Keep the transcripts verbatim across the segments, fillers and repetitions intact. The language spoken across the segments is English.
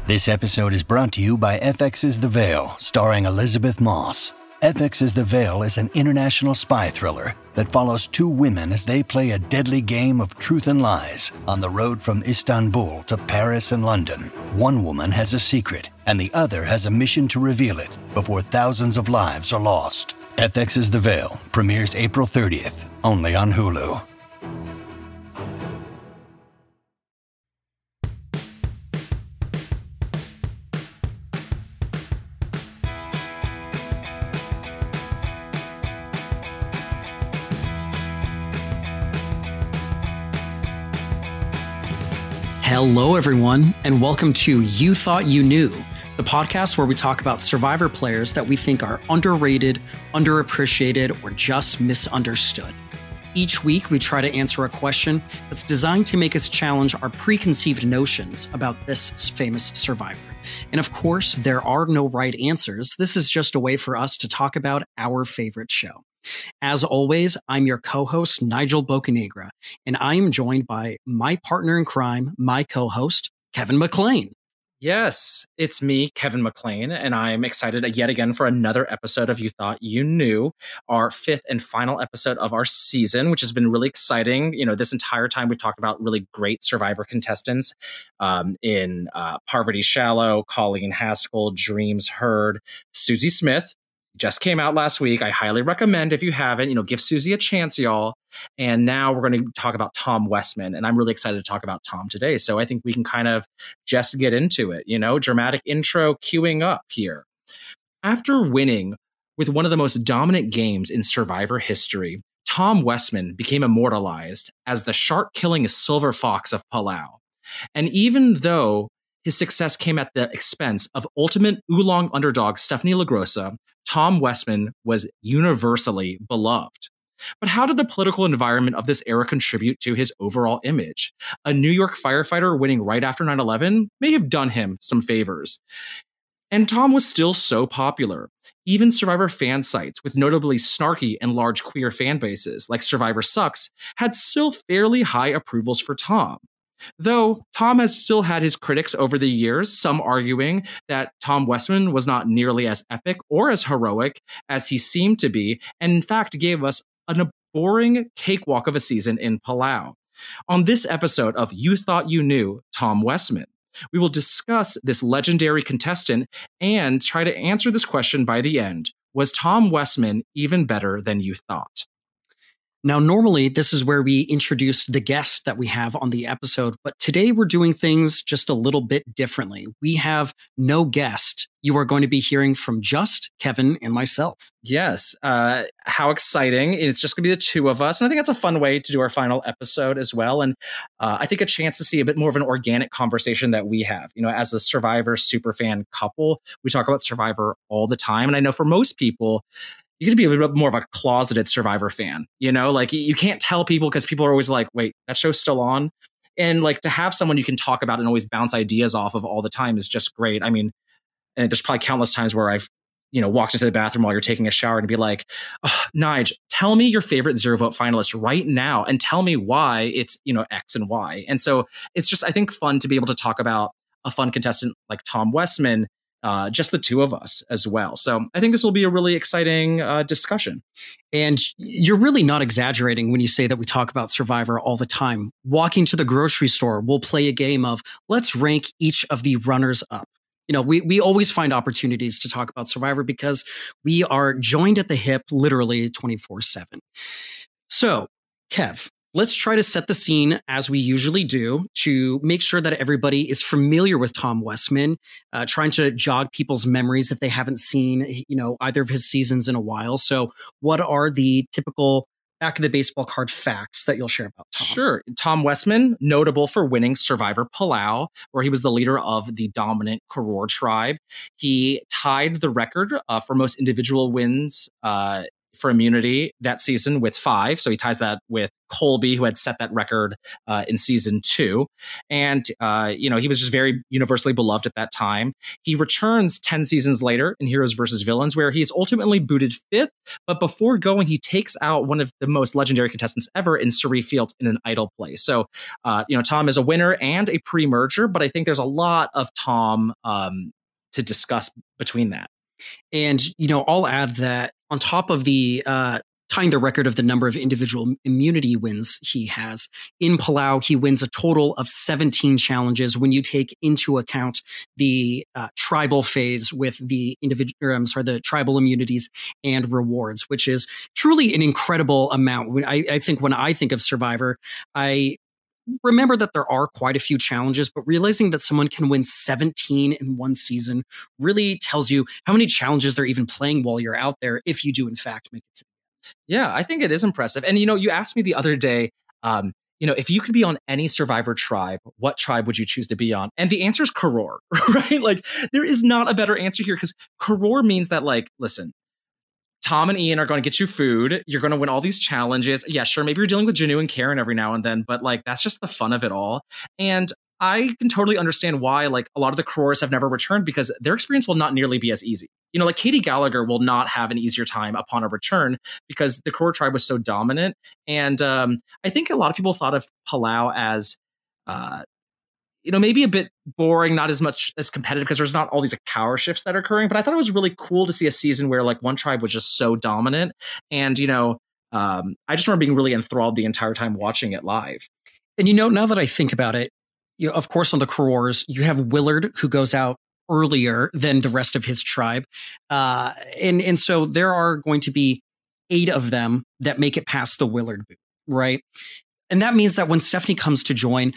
This episode is brought to you by F X's The Veil, starring Elizabeth Moss. F X's The Veil is an international spy thriller that follows two women as they play a deadly game of truth and lies on the road from Istanbul to Paris and London. One woman has a secret, and the other has a mission to reveal it before thousands of lives are lost. F X's The Veil premieres April thirtieth, only on Hulu. Hello, everyone, and welcome to You Thought You Knew, the podcast where we talk about Survivor players that we think are underrated, underappreciated, or just misunderstood. Each week, we try to answer a question that's designed to make us challenge our preconceived notions about this famous survivor. And of course, there are no right answers. This is just a way for us to talk about our favorite show. As always, I'm your co-host, Nigel Bocanegra, and I am joined by my partner in crime, my co-host, Kevin McLean. Yes, it's me, Kevin McLean, and I'm excited yet again for another episode of You Thought You Knew, our fifth and final episode of our season, which has been really exciting. You know, this entire time we've talked about really great Survivor contestants um, in uh, Parvati Shallow, Colleen Haskell, Dreams Heard, Susie Smith. Just came out last week. I highly recommend if you haven't, you know, give Susie a chance, y'all. And now we're going to talk about Tom Westman. And I'm really excited to talk about Tom today. So I think we can kind of just get into it, you know, dramatic intro queuing up here. After winning with one of the most dominant games in Survivor history, Tom Westman became immortalized as the shark-killing silver fox of Palau. And even though his success came at the expense of ultimate oolong underdog Stephanie LaGrossa, Tom Westman was universally beloved. But how did the political environment of this era contribute to his overall image? A New York firefighter winning right after nine eleven may have done him some favors. And Tom was still so popular. Even Survivor fan sites, with notably snarky and large queer fan bases like Survivor Sucks, had still fairly high approvals for Tom. Though Tom has still had his critics over the years, some arguing that Tom Westman was not nearly as epic or as heroic as he seemed to be, and in fact gave us a boring cakewalk of a season in Palau. On this episode of You Thought You Knew, Tom Westman, we will discuss this legendary contestant and try to answer this question by the end. Was Tom Westman even better than you thought? Now, normally, this is where we introduce the guest that we have on the episode, but today we're doing things just a little bit differently. We have no guest. You are going to be hearing from just Kevin and myself. Yes. Uh, how exciting. It's just going to be the two of us. And I think that's a fun way to do our final episode as well. And uh, I think a chance to see a bit more of an organic conversation that we have. You know, as a Survivor superfan couple, we talk about Survivor all the time. And I know for most people, you could be a little bit more of a closeted Survivor fan, you know, like you can't tell people because people are always like, wait, that show's still on. And like to have someone you can talk about and always bounce ideas off of all the time is just great. I mean, and there's probably countless times where I've, you know, walked into the bathroom while you're taking a shower and be like, oh, Nige, tell me your favorite zero vote finalist right now and tell me why it's, you know, X and Y. And so it's just, I think, fun to be able to talk about a fun contestant like Tom Westman. Uh, just the two of us as well. So I think this will be a really exciting uh, discussion. And you're really not exaggerating when you say that we talk about Survivor all the time. Walking to the grocery store, we'll play a game of let's rank each of the runners up. You know, we, we always find opportunities to talk about Survivor because we are joined at the hip literally twenty-four seven. So, Kev, let's try to set the scene as we usually do to make sure that everybody is familiar with Tom Westman, uh, trying to jog people's memories if they haven't seen, you know, either of his seasons in a while. So what are the typical back of the baseball card facts that you'll share about Tom? Sure. Tom Westman, notable for winning Survivor Palau, where he was the leader of the dominant Karor tribe. He tied the record uh, for most individual wins uh, for immunity that season with five. So he ties that with Colby, who had set that record uh, in season two. And, uh, you know, he was just very universally beloved at that time. He returns ten seasons later in Heroes versus Villains, where he's ultimately booted fifth. But before going, he takes out one of the most legendary contestants ever in Cirie Fields in an idol play. So, uh, you know, Tom is a winner and a pre-merger, but I think there's a lot of Tom um, to discuss between that. And, you know, I'll add that on top of the uh, tying the record of the number of individual immunity wins he has, in Palau, he wins a total of seventeen challenges when you take into account the uh, tribal phase with the individual, I'm sorry, the tribal immunities and rewards, which is truly an incredible amount. When I, I think when I think of Survivor, I remember that there are quite a few challenges, but realizing that someone can win seventeen in one season really tells you how many challenges they're even playing while you're out there, if you do in fact make it to the end. Yeah, I think it is impressive. And, you know, you asked me the other day, um, you know, if you could be on any Survivor tribe, what tribe would you choose to be on? And the answer is Karor, right? Like, there is not a better answer here, because Karor means that, like, listen, Tom and Ian are going to get you food. You're going to win all these challenges. Yeah, sure. Maybe you're dealing with Janu and Karen every now and then, but like, that's just the fun of it all. And I can totally understand why, like, a lot of the Karors have never returned, because their experience will not nearly be as easy. You know, like Katie Gallagher will not have an easier time upon a return because the Karor tribe was so dominant. And um, I think a lot of people thought of Palau as, uh, you know, maybe a bit boring, not as much as competitive, because there's not all these like power shifts that are occurring. But I thought it was really cool to see a season where like one tribe was just so dominant. And, you know, um, I just remember being really enthralled the entire time watching it live. And, you know, now that I think about it, you know, of course, on the Karors, you have Willard, who goes out earlier than the rest of his tribe. Uh, and, and so there are going to be eight of them that make it past the Willard boot, right? And that means that when Stephanie comes to join,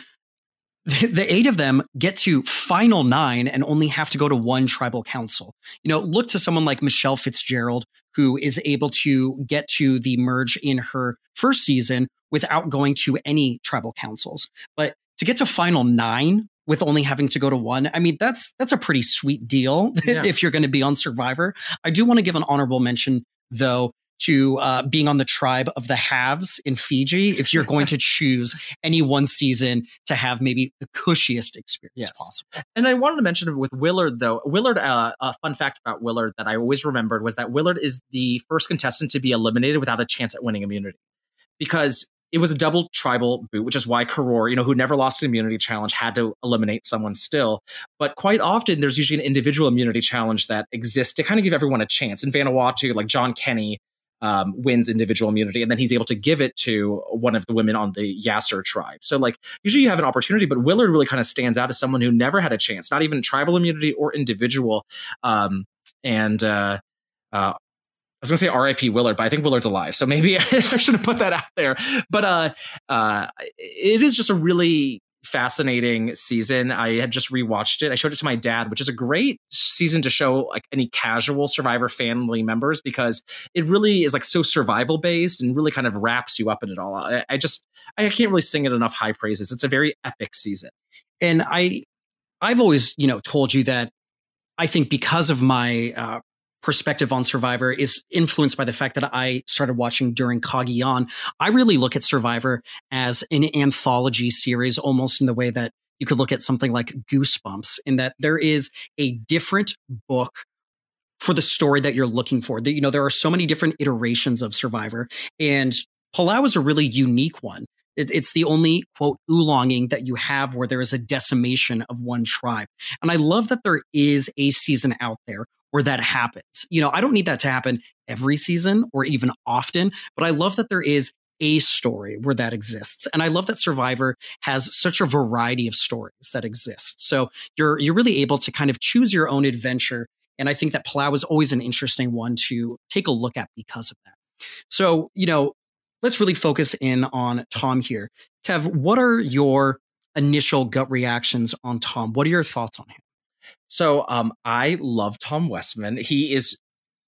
the eight of them get to final nine and only have to go to one tribal council. You know, look to someone like Michelle Fitzgerald, who is able to get to the merge in her first season without going to any tribal councils. But to get to final nine with only having to go to one, I mean, that's that's a pretty sweet deal yeah. if you're going to be on Survivor. I do want to give an honorable mention, though, to uh, being on the tribe of the halves in Fiji, if you're going to choose any one season to have maybe the cushiest experience yes. possible. And I wanted to mention with Willard, though, Willard, uh, a fun fact about Willard that I always remembered was that Willard is the first contestant to be eliminated without a chance at winning immunity, because it was a double tribal boot, which is why Karor, you know, who never lost an immunity challenge, had to eliminate someone still. But quite often, there's usually an individual immunity challenge that exists to kind of give everyone a chance. In Vanuatu, like John Kenny, Um, wins individual immunity, and then he's able to give it to one of the women on the Yasser tribe. So like usually you have an opportunity, but Willard really kind of stands out as someone who never had a chance, not even tribal immunity or individual. Um, and uh, uh, I was going to say R I P Willard, but I think Willard's alive. So maybe I should have put that out there. But uh, uh, it is just a really fascinating season. I had just rewatched it. I showed it to my dad, which is a great season to show like any casual Survivor family members, because it really is like so survival based and really kind of wraps you up in it all. I, I just, I can't really sing it enough high praises. It's a very epic season. And I, I've always, you know, told you that I think because of my uh, perspective on Survivor is influenced by the fact that I started watching during Cagayan. I really look at Survivor as an anthology series, almost in the way that you could look at something like Goosebumps, in that there is a different book for the story that you're looking for. You know, there are so many different iterations of Survivor, and Palau is a really unique one. It, it's the only, quote, oolonging that you have where there is a decimation of one tribe. And I love that there is a season out there where that happens. You know, I don't need that to happen every season or even often, but I love that there is a story where that exists. And I love that Survivor has such a variety of stories that exist. So you're you're really able to kind of choose your own adventure. And I think that Palau is always an interesting one to take a look at because of that. So, you know, let's really focus in on Tom here. Kev, what are your initial gut reactions on Tom? What are your thoughts on him? So um, I love Tom Westman. He is,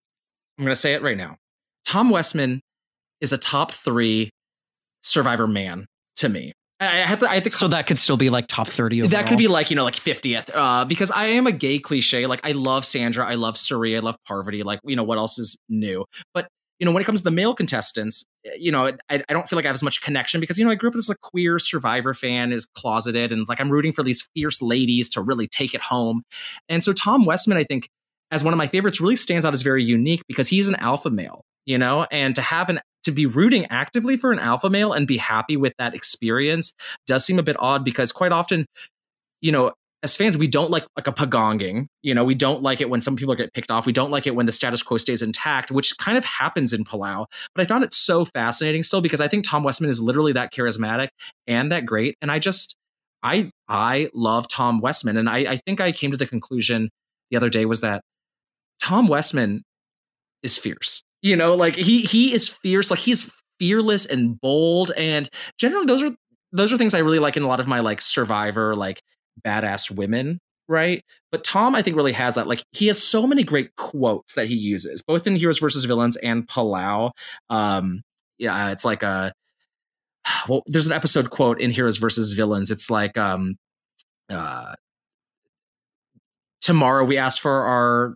I'm going to say it right now. Tom Westman is a top three Survivor man to me. I, I have to, I think so that could still be like top thirty overall. That could be like, you know, like fiftieth, uh, because I am a gay cliche. Like I love Sandra. I love Cirie. I love Parvati. Like, you know, what else is new? But you know, when it comes to the male contestants, you know, I, I don't feel like I have as much connection because, you know, I grew up as a queer Survivor fan, is closeted, and like I'm rooting for these fierce ladies to really take it home. And so Tom Westman, I think, as one of my favorites, really stands out as very unique because he's an alpha male, you know, and to have an to be rooting actively for an alpha male and be happy with that experience does seem a bit odd because quite often, you know, as fans, we don't like like a pagonging. You know, we don't like it when some people get picked off. We don't like it when the status quo stays intact, which kind of happens in Palau. But I found it so fascinating still because I think Tom Westman is literally that charismatic and that great. And I just, I I love Tom Westman. And I, I think I came to the conclusion the other day was that Tom Westman is fierce. You know, like he he is fierce. Like he's fearless and bold. And generally those are those are things I really like in a lot of my like Survivor, like badass women, right? But Tom, I think, really has that. Like, he has so many great quotes that he uses, both in Heroes versus Villains and Palau. Um, yeah, it's like a well, there's an episode quote in Heroes versus Villains. It's like, um, uh, tomorrow we ask for our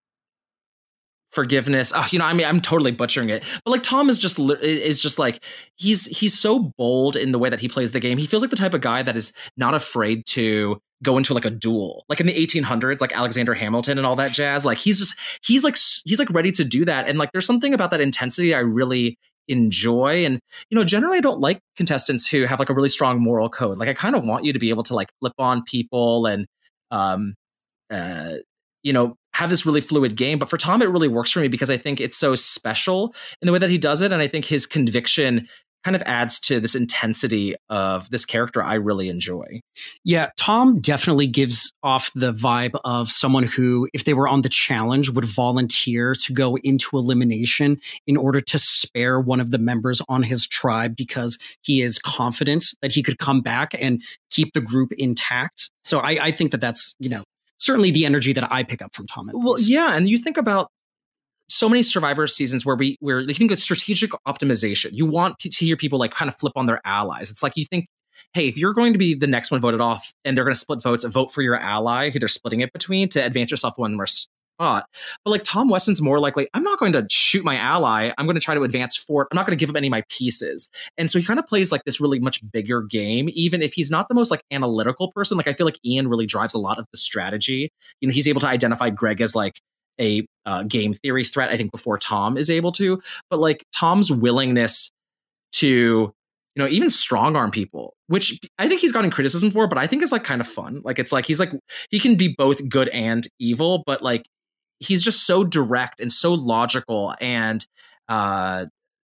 forgiveness. Oh, you know, I mean, I'm totally butchering it, but like Tom is just is just like he's he's so bold in the way that he plays the game. He feels like the type of guy that is not afraid to go into like a duel, like in the eighteen hundreds, like Alexander Hamilton and all that jazz. Like he's just he's like he's like ready to do that. And like there's something about that intensity I really enjoy. And you know, generally I don't like contestants who have like a really strong moral code. Like I kind of want you to be able to like flip on people and um uh you know, have this really fluid game. But for Tom, it really works for me because I think it's so special in the way that he does it. And I think his conviction kind of adds to this intensity of this character I really enjoy. Yeah, Tom definitely gives off the vibe of someone who, if they were on the challenge, would volunteer to go into elimination in order to spare one of the members on his tribe because he is confident that he could come back and keep the group intact. So I, I think that that's, you know, certainly the energy that I pick up from Tom. Well, least. yeah. And you think about so many Survivor seasons where we, where you think it's strategic optimization. You want to hear people like kind of flip on their allies. It's like you think, hey, if you're going to be the next one voted off and they're going to split votes, vote for your ally who they're splitting it between to advance yourself one more spot. But like Tom Weston's more likely, I'm not going to shoot my ally. I'm going to try to advance for it. I'm not going to give him any of my pieces. And so he kind of plays like this really much bigger game, even if he's not the most like analytical person. Like I feel like Ian really drives a lot of the strategy. You know, he's able to identify Greg as like a uh, game theory threat, I think, before Tom is able to. But like Tom's willingness to, you know, even strong arm people, which I think he's gotten criticism for, but I think is like kind of fun. Like it's like he's like he can be both good and evil, but like he's just so direct and so logical. And uh,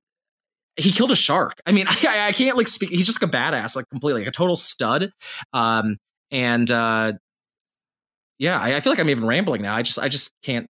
he killed a shark. I mean, I, I can't like speak. He's just like a badass, like completely, like a total stud. Um, and uh, yeah, I, I feel like I'm even rambling now. I just I just can't,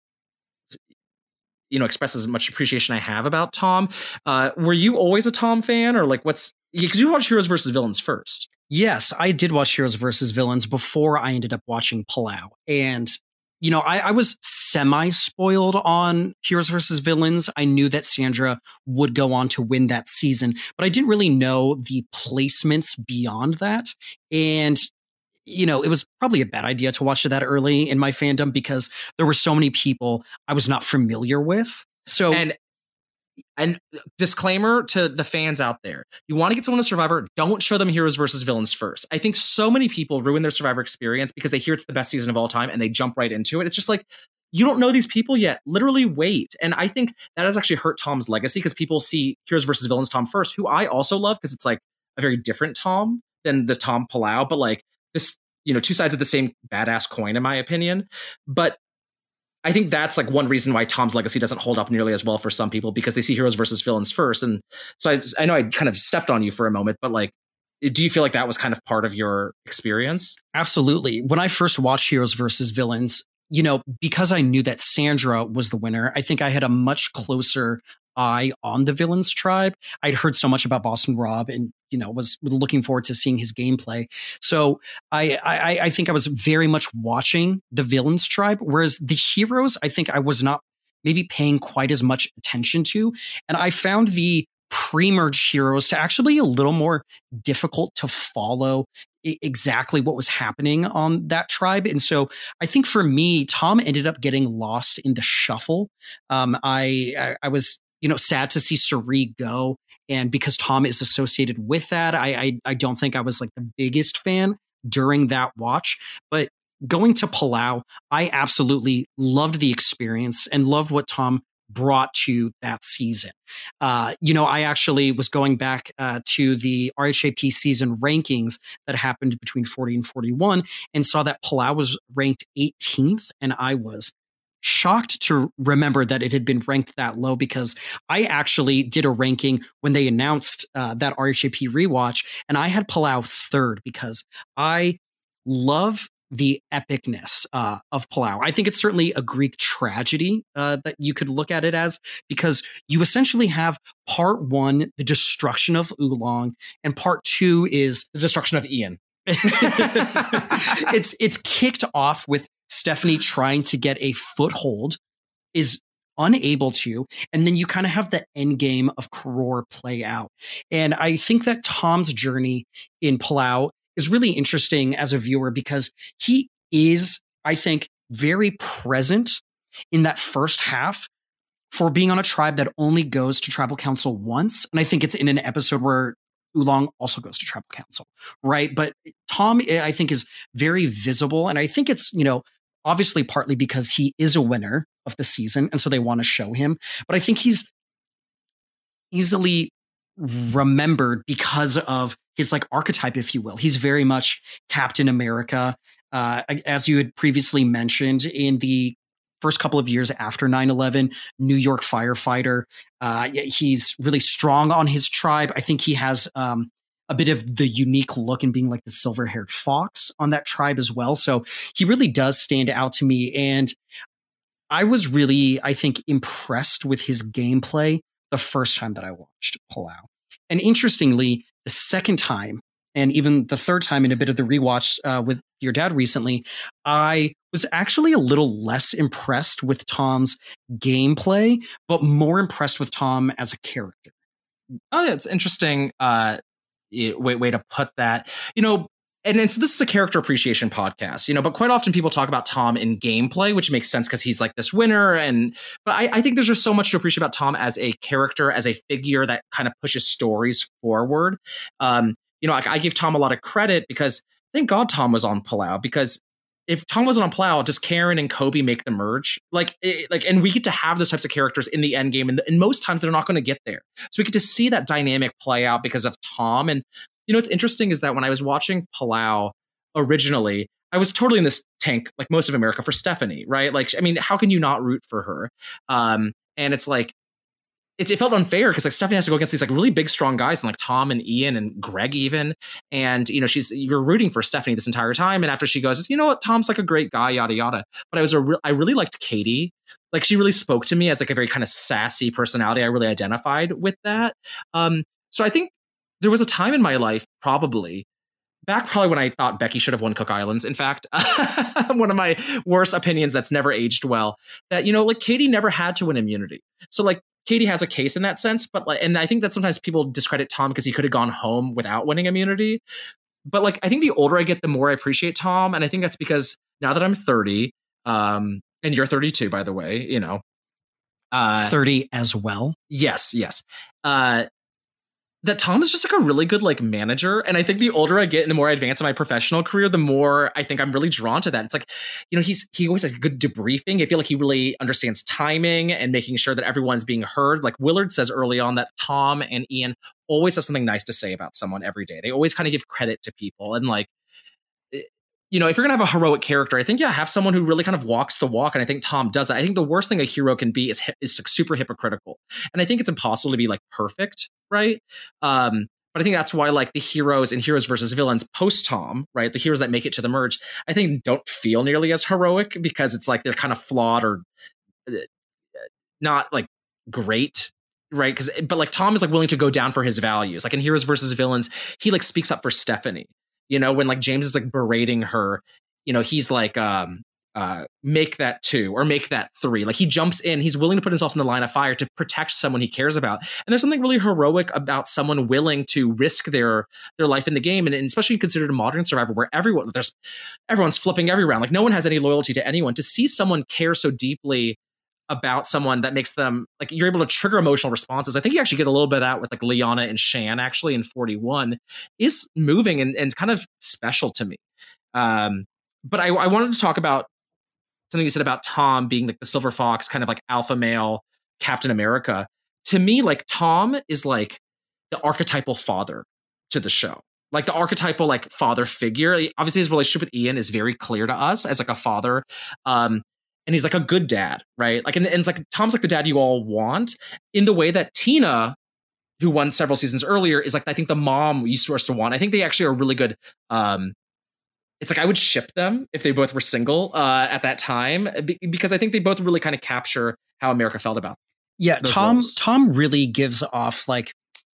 you know, express as much appreciation I have about Tom. Uh, were you always a Tom fan, or like what's because you watched Heroes versus Villains first? Yes, I did watch Heroes versus Villains before I ended up watching Palau. And, you know, I, I was semi-spoiled on Heroes versus Villains. I knew that Sandra would go on to win that season, but I didn't really know the placements beyond that. And you know, it was probably a bad idea to watch it that early in my fandom because there were so many people I was not familiar with. So, and and disclaimer to the fans out there: you want to get someone to Survivor, don't show them Heroes versus Villains first. I think so many people ruin their Survivor experience because they hear it's the best season of all time and they jump right into it. It's just like, you don't know these people yet. Literally wait. And I think that has actually hurt Tom's legacy because people see Heroes versus Villains Tom first, who I also love because it's like a very different Tom than the Tom Palau, but like this, you know, two sides of the same badass coin, in my opinion. But I think that's like one reason why Tom's legacy doesn't hold up nearly as well for some people because they see Heroes versus Villains first. And so I, I know I kind of stepped on you for a moment, but like, do you feel like that was kind of part of your experience? Absolutely. When I first watched Heroes versus Villains, you know, because I knew that Sandra was the winner, I think I had a much closer eye on the Villains tribe. I'd heard so much about Boston Rob and, you know, was looking forward to seeing his gameplay. So I, I, I think I was very much watching the Villains tribe, whereas the Heroes, I think I was not maybe paying quite as much attention to. And I found the pre-merge Heroes to actually be a little more difficult to follow exactly what was happening on that tribe. And so I think for me, Tom ended up getting lost in the shuffle. Um, I, I, I was you know, sad to see Cirie go. And because Tom is associated with that, I, I I don't think I was like the biggest fan during that watch. But going to Palau, I absolutely loved the experience and loved what Tom brought to that season. Uh, you know, I actually was going back uh, to the R H A P season rankings that happened between forty and forty-one and saw that Palau was ranked eighteenth, and I was shocked to remember that it had been ranked that low, because I actually did a ranking when they announced uh, that R H A P rewatch, and I had Palau third because I love the epicness uh, of Palau. I think it's certainly a Greek tragedy uh, that you could look at it as, because you essentially have part one, the destruction of Oolong, and part two is the destruction of Ian. it's it's kicked off with Stephanie trying to get a foothold, is unable to, and then you kind of have the end game of Koror play out. And I think that Tom's journey in Palau is really interesting as a viewer, because he is, I think, very present in that first half for being on a tribe that only goes to tribal council once. And I think it's in an episode where Oolong also goes to tribal council, right? But Tom, I think, is very visible. And I think it's, you know, obviously partly because he is a winner of the season, and so they want to show him. But I think he's easily remembered because of his like archetype, if you will. He's very much Captain America, uh, as you had previously mentioned, in the first couple of years after nine eleven, New York firefighter. Uh, he's really strong on his tribe. I think he has um, a bit of the unique look in being like the silver-haired fox on that tribe as well. So he really does stand out to me. And I was really, I think, impressed with his gameplay the first time that I watched Palau. And interestingly, the second time, and even the third time in a bit of the rewatch uh, with your dad recently, I was actually a little less impressed with Tom's gameplay, but more impressed with Tom as a character. Oh, yeah, it's interesting uh, way, way to put that. You know, and, and so this is a character appreciation podcast, you know, but quite often people talk about Tom in gameplay, which makes sense because he's like this winner. And but I, I think there's just so much to appreciate about Tom as a character, as a figure that kind of pushes stories forward. Um, you know, like I give Tom a lot of credit because thank God Tom was on Palau, because if Tom wasn't on Palau, does Karen and Kobe make the merge? Like, it, like, and we get to have those types of characters in the end game, and, and most times they're not going to get there. So we get to see that dynamic play out because of Tom. And you know, what's interesting is that when I was watching Palau originally, I was totally in this tank, like most of America, for Stephanie, right? Like, I mean, how can you not root for her? Um, and it's like, it, it felt unfair because like Stephanie has to go against these like really big, strong guys, and like Tom and Ian and Greg even. And, you know, she's, you're rooting for Stephanie this entire time. And after she goes, you know what, Tom's like a great guy, yada, yada. But I was a real, I really liked Katie. Like, she really spoke to me as like a very kind of sassy personality. I really identified with that. Um, so I think there was a time in my life, probably back probably when I thought Becky should have won Cook Islands. In fact, one of my worst opinions that's never aged well, that, you know, like Katie never had to win immunity. So like Katie has a case in that sense, but like, and I think that sometimes people discredit Tom because he could have gone home without winning immunity. But like, I think the older I get, the more I appreciate Tom. And I think that's because now that I'm thirty, um, and you're thirty-two, by the way, you know, uh, thirty as well. Yes. Yes. Uh, that Tom is just like a really good like manager. And I think the older I get and the more I advance in my professional career, the more I think I'm really drawn to that. It's like, you know, he's, he always has good debriefing. I feel like he really understands timing and making sure that everyone's being heard. Like Willard says early on that Tom and Ian always have something nice to say about someone every day. They always kind of give credit to people. And like, you know, if you're going to have a heroic character, I think, yeah, have someone who really kind of walks the walk. And I think Tom does that. I think the worst thing a hero can be is, is super hypocritical. And I think it's impossible to be like perfect, right? Um, but I think that's why like the heroes and heroes versus villains post Tom, right? The heroes that make it to the merge, I think don't feel nearly as heroic because it's like they're kind of flawed or not like great. Right. Because but like Tom is like willing to go down for his values. Like in Heroes versus Villains, he like speaks up for Stephanie. You know, when like James is like berating her, you know, he's like, um, uh, make that two or make that three. Like he jumps in, he's willing to put himself in the line of fire to protect someone he cares about. And there's something really heroic about someone willing to risk their their life in the game. And, and especially considered a modern Survivor where everyone there's everyone's flipping every round. Like no one has any loyalty to anyone. To see someone care so deeply about someone that makes them like you're able to trigger emotional responses. I think you actually get a little bit of that with like Lyanna and Shan actually in forty-one is moving and, and kind of special to me. Um, but I, I wanted to talk about something you said about Tom being like the silver fox, kind of like alpha male Captain America. To me, like Tom is like the archetypal father to the show. Like the archetypal like father figure. Obviously his relationship with Ian is very clear to us as like a father. Um, and he's like a good dad, right? Like, and, and it's like Tom's like the dad you all want in the way that Tina, who won several seasons earlier, is like, I think the mom you supposed to want. I think they actually are really good. Um, it's like I would ship them if they both were single uh, at that time, because I think they both really kind of capture how America felt about. Yeah, Tom. Roles. Tom really gives off like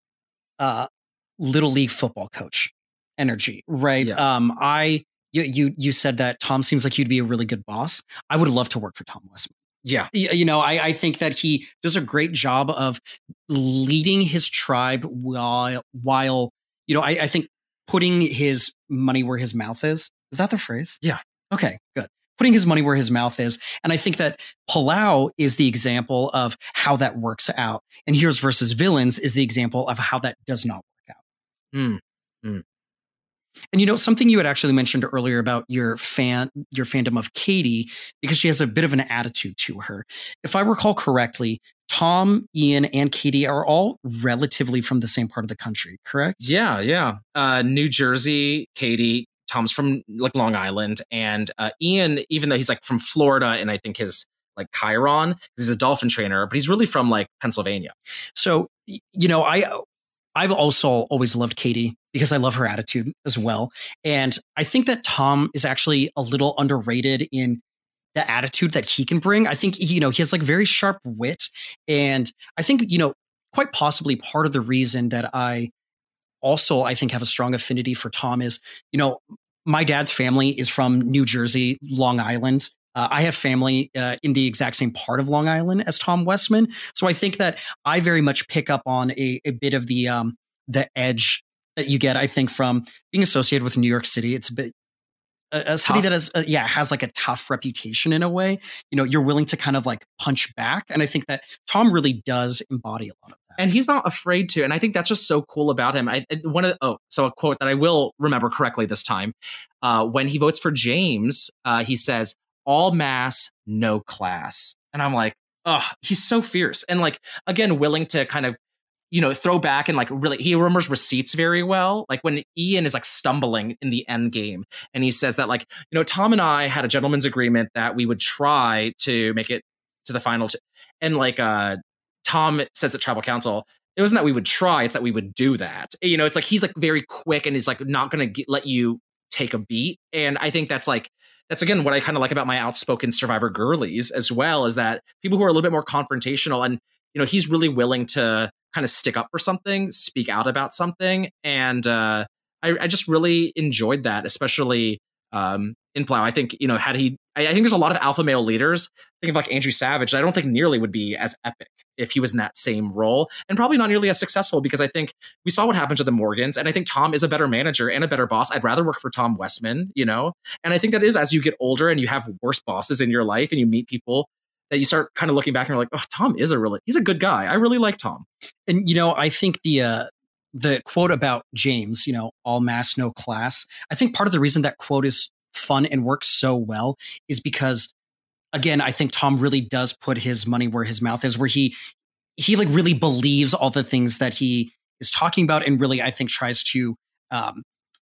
uh, little league football coach energy, right? Yeah. Um, I you you you said that Tom seems like you'd be a really good boss. I would love to work for Tom Westman. Yeah, you know, I, I think that he does a great job of leading his tribe while while you know I, I think putting his money where his mouth is. Is that the phrase? Yeah. Okay, good. Putting his money where his mouth is. And I think that Palau is the example of how that works out. And Heroes versus Villains is the example of how that does not work out. Mm. Mm. And you know, something you had actually mentioned earlier about your fan, your fandom of Katie, because she has a bit of an attitude to her. If I recall correctly, Tom, Ian, and Katie are all relatively from the same part of the country, correct? Yeah, yeah. Uh, New Jersey, Katie. Tom's from like Long Island, and uh, Ian, even though he's like from Florida, and I think his like Chiron, he's a dolphin trainer, but he's really from like Pennsylvania. So, you know, I, I've also always loved Katie because I love her attitude as well. And I think that Tom is actually a little underrated in the attitude that he can bring. I think, you know, he has like very sharp wit. And I think, you know, quite possibly part of the reason that I also, I think, have a strong affinity for Tom is, you know, my dad's family is from New Jersey, Long Island. Uh, I have family uh, in the exact same part of Long Island as Tom Westman. So I think that I very much pick up on a, a bit of the um, the edge that you get, I think, from being associated with New York City. It's a bit a, a city that has, uh, yeah, has like a tough reputation in a way. You know, you're willing to kind of like punch back. And I think that Tom really does embody a lot of that. And he's not afraid to. And I think that's just so cool about him. I one of oh, so a quote that I will remember correctly this time. Uh, when he votes for James, uh, he says, "All mass, no class." And I'm like, oh, he's so fierce. And like, again, willing to kind of, you know, throw back and like really, he remembers receipts very well. Like when Ian is like stumbling in the end game and he says that like, you know, Tom and I had a gentleman's agreement that we would try to make it to the final. T-. And like, uh, Tom says at tribal council, it wasn't that we would try, it's that we would do that. You know, it's like, he's like very quick and he's like not going to let you take a beat. And I think that's like, that's again, what I kind of like about my outspoken Survivor girlies as well, is that people who are a little bit more confrontational and, you know, he's really willing to kind of stick up for something, speak out about something. And uh, I, I just really enjoyed that, especially um, in Palau. I think, you know, had he, I, I think there's a lot of alpha male leaders. Think of like Andrew Savage. I don't think nearly would be as epic if he was in that same role, and probably not nearly as successful, because I think we saw what happened to the Morgans. And I think Tom is a better manager and a better boss. I'd rather work for Tom Westman, you know? And I think that is as you get older and you have worse bosses in your life and you meet people that you start kind of looking back and you're like, oh, Tom is a really, he's a good guy. I really like Tom. And, you know, I think the, uh, the quote about James, you know, all mass, no class. I think part of the reason that quote is fun and works so well is because, again, I think Tom really does put his money where his mouth is, where he, he like really believes all the things that he is talking about, and really, I think, tries to, um,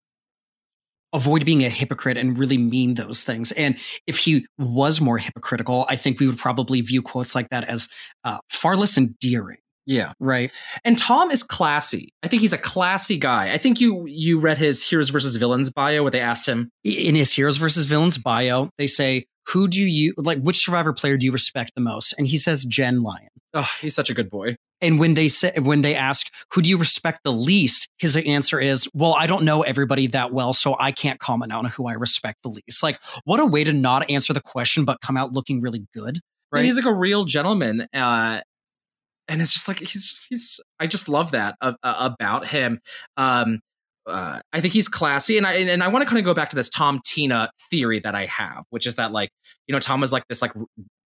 avoid being a hypocrite and really mean those things. And if he was more hypocritical, I think we would probably view quotes like that as uh, far less endearing. Yeah. Right. And Tom is classy. I think he's a classy guy. I think you you read his Heroes versus Villains bio where they asked him. In his Heroes versus Villains bio, they say, who do you, like, which Survivor player do you respect the most? And he says Jen Lyon. Oh, he's such a good boy. And when they say, when they ask, who do you respect the least? His answer is, well, I don't know everybody that well, so I can't comment on who I respect the least. Like, what a way to not answer the question, but come out looking really good. Right. Yeah, he's like a real gentleman. Uh, and it's just like, he's just, he's, I just love that uh, uh, about him. Um, uh, I think he's classy. And I, and I want to kind of go back to this Tom Tina theory that I have, which is that, like, you know, Tom was like this, like,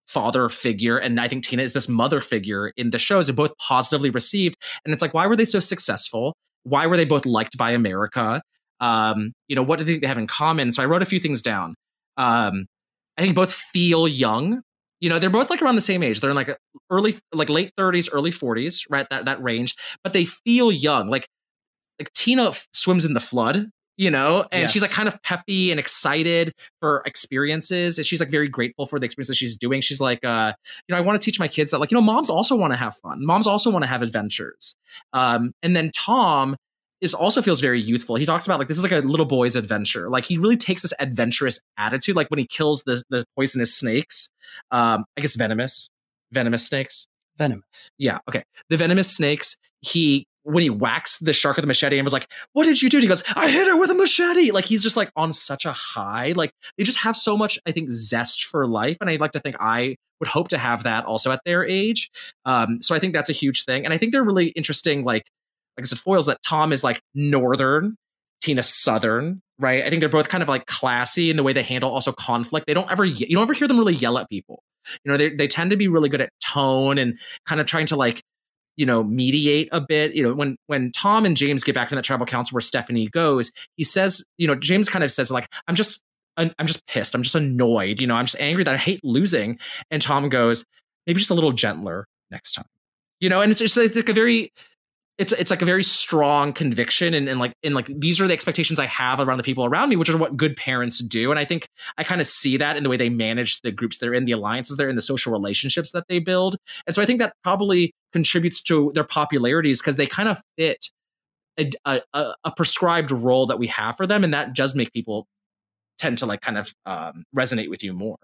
father figure, and I think Tina is this mother figure in the shows, and both positively received. And it's like, why were they so successful? Why were they both liked by America? Um, you know, what do they have in common? So I wrote a few things down. Um, I think both feel young. You know, they're both like around the same age. They're in like early, like late thirties, early forties, right? That that range. But they feel young. Like like Tina f- swims in the flood, you know, and Yes. she's like kind of peppy and excited for experiences. And she's like very grateful for the experiences she's doing. She's like, uh, you know, I want to teach my kids that, like, you know, moms also want to have fun. Moms also want to have adventures. Um, and then Tom is also feels very youthful. He talks about like, this is like a little boy's adventure. Like he really takes this adventurous attitude. Like when he kills the, the poisonous snakes, um, I guess venomous, venomous snakes. Venomous. Yeah. Okay. The venomous snakes, he, when he whacks the shark with a machete and was like, what did you do? And he goes, I hit her with a machete. Like he's just like on such a high. Like they just have so much, I think, zest for life. And I'd like to think I would hope to have that also at their age. Um, so I think that's a huge thing. And I think they're really interesting, like, like I said, foils, that Tom is like Northern, Tina Southern, right? I think they're both kind of like classy in the way they handle also conflict. They don't ever, you don't ever hear them really yell at people. You know, they they tend to be really good at tone and kind of trying to like, you know, mediate a bit. You know, when when Tom and James get back from that tribal council where Stephanie goes, he says, you know, James kind of says like, I'm just, I'm, I'm just pissed. I'm just annoyed. You know, I'm just angry that I hate losing. And Tom goes, maybe just a little gentler next time. You know, and it's just it's like a very, it's it's like a very strong conviction, and, and like and like these are the expectations I have around the people around me, which are what good parents do. And I think I kind of see that in the way they manage the groups they're in, the alliances they're in, the social relationships that they build. And so I think that probably contributes to their popularities because they kind of fit a, a, a prescribed role that we have for them, and that does make people tend to like kind of um, resonate with you more.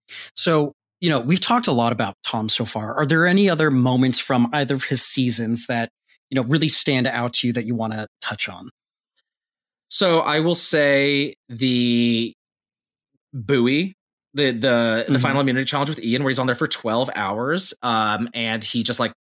So, you know, we've talked a lot about Tom so far. Are there any other moments from either of his seasons that, you know, really stand out to you that you want to touch on? So I will say the buoy, the the mm-hmm. the final immunity challenge with Ian, where he's on there for twelve hours, um, and he just like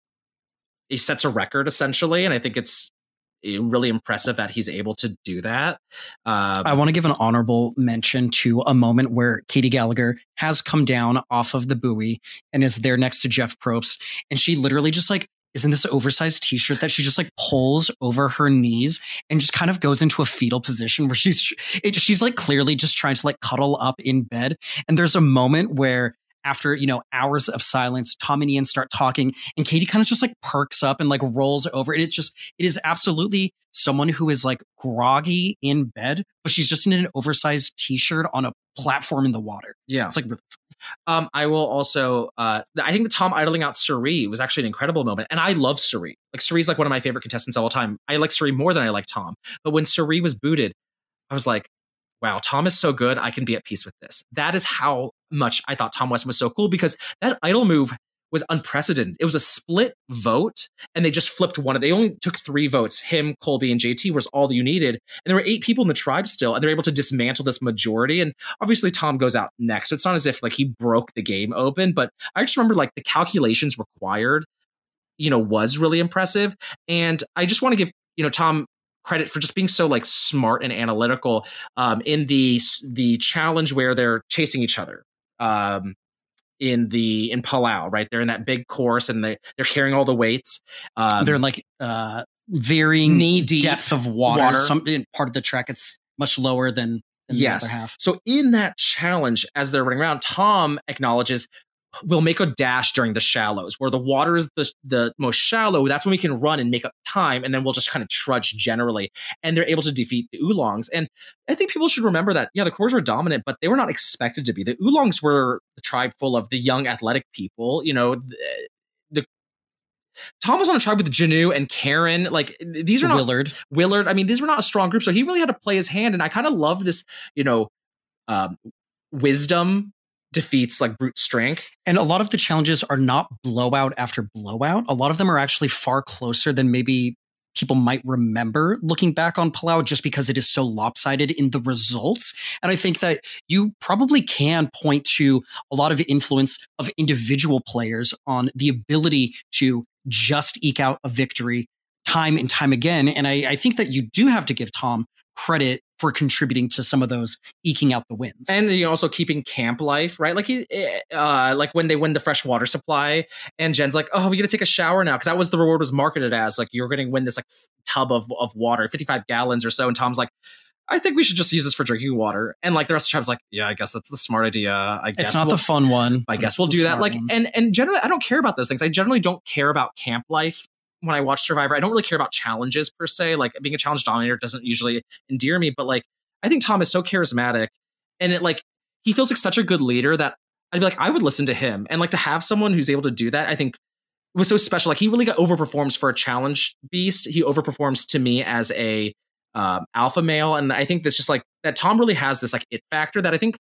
he sets a record essentially, and I think it's really impressive that he's able to do that. Um, I want to give an honorable mention to a moment where Katie Gallagher has come down off of the buoy and is there next to Jeff Probst, and she literally just like is in this oversized t-shirt that she just like pulls over her knees and just kind of goes into a fetal position where she's it, she's like clearly just trying to like cuddle up in bed. And there's a moment where after, you know, hours of silence, Tom and Ian start talking and Katie kind of just like perks up and like rolls over. And it's just, it is absolutely someone who is like groggy in bed, but she's just in an oversized t-shirt on a platform in the water. Yeah. It's like really Um, I will also, uh, I think the Tom idling out Cirie was actually an incredible moment. And I love Cirie. Like Cirie's like one of my favorite contestants of all time. I like Cirie more than I like Tom. But when Cirie was booted, I was like, wow, Tom is so good. I can be at peace with this. That is how much I thought Tom Weston was so cool, because that idol move was unprecedented. It was a split vote, and they just flipped one. They only took three votes. Him, Colby, and J T was all you needed. And there were eight people in the tribe still, and they're able to dismantle this majority. And obviously Tom goes out next. So it's not as if like he broke the game open, but I just remember like the calculations required, you know, was really impressive. And I just want to give, you know, Tom credit for just being so like smart and analytical um, in the, the challenge where they're chasing each other. Um, in the in Palau, right? They're in that big course and they they're carrying all the weights. Um, they're in like uh, varying knee deep depth of water. water. Some in part of the track it's much lower than, than yes. the other half. So in that challenge, as they're running around, Tom acknowledges we'll make a dash during the shallows where the water is the the most shallow. That's when we can run and make up time, and then we'll just kind of trudge generally. And they're able to defeat the Oolongs. And I think people should remember that, yeah, the Crows were dominant, but they were not expected to be. The Oolongs were the tribe full of the young athletic people. You know, the, the Tom was on a tribe with Janu and Karen. Like these are not Willard. Willard. I mean, these were not a strong group, so he really had to play his hand. And I kind of love this, you know, um, wisdom defeats like brute strength. And a lot of the challenges are not blowout after blowout. A lot of them are actually far closer than maybe people might remember looking back on Palau, just because it is so lopsided in the results. And I think that you probably can point to a lot of influence of individual players on the ability to just eke out a victory time and time again. And I, I think that you do have to give Tom credit for contributing to some of those eking out the wins. And you know, also keeping camp life, right? Like he, uh, like when they win the fresh water supply, and Jen's like, "Oh, we got to take a shower now," because that was the reward was marketed as, like you're going to win this like tub of of water, fifty-five gallons or so. And Tom's like, "I think we should just use this for drinking water." And like the rest of the tribe's like, "Yeah, I guess that's the smart idea. I guess it's not we'll, the fun one. I guess we'll do that." Like, one. and and generally, I don't care about those things. I generally don't care about camp life. When I watch Survivor, I don't really care about challenges per se. Like being a challenge dominator doesn't usually endear me, but like I think Tom is so charismatic, and it like he feels like such a good leader that I'd be like, I would listen to him. And like to have someone who's able to do that, I think was so special. Like he really got overperforms for a challenge beast. He overperforms to me as a um, alpha male, and I think this just like that Tom really has this like it factor that I think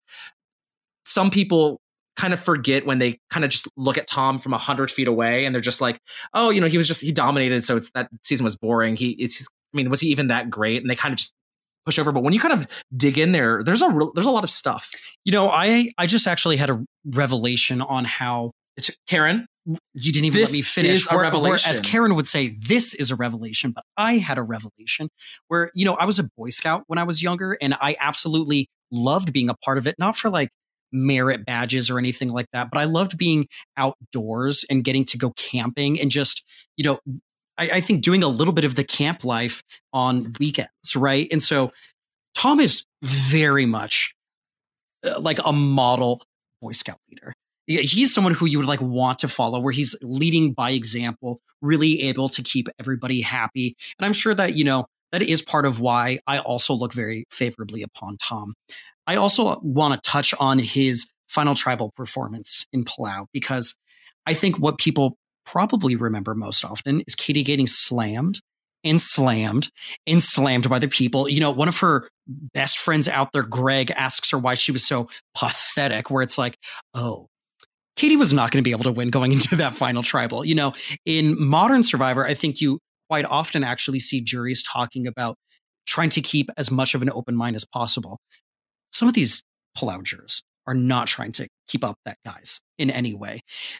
some people kind of forget when they kind of just look at Tom from a hundred feet away, and they're just like, oh, you know, he was just he dominated, so it's that season was boring. He, it's, I mean, was he even that great? And they kind of just push over. But when you kind of dig in there, there's a real, there's a lot of stuff. You know, I I just actually had a revelation on how it's Karen. You didn't even this let me finish. Is a where, revelation. Where, as Karen would say, this is a revelation. But I had a revelation where, you know, I was a Boy Scout when I was younger, and I absolutely loved being a part of it. Not for like merit badges or anything like that, but I loved being outdoors and getting to go camping and just, you know, I, I think doing a little bit of the camp life on weekends, right? And so Tom is very much uh, like a model Boy Scout leader. He's someone who you would like want to follow, where he's leading by example, really able to keep everybody happy. And I'm sure that, you know, that is part of why I also look very favorably upon Tom. I also want to touch on his final tribal performance in Palau, because I think what people probably remember most often is Katie getting slammed and slammed and slammed by the people. You know, one of her best friends out there, Greg, asks her why she was so pathetic, where it's like, oh, Katie was not going to be able to win going into that final tribal. You know, in modern Survivor, I think you quite often actually see juries talking about trying to keep as much of an open mind as possible. Some of these Palau jurors are not trying to keep up that guys in any way.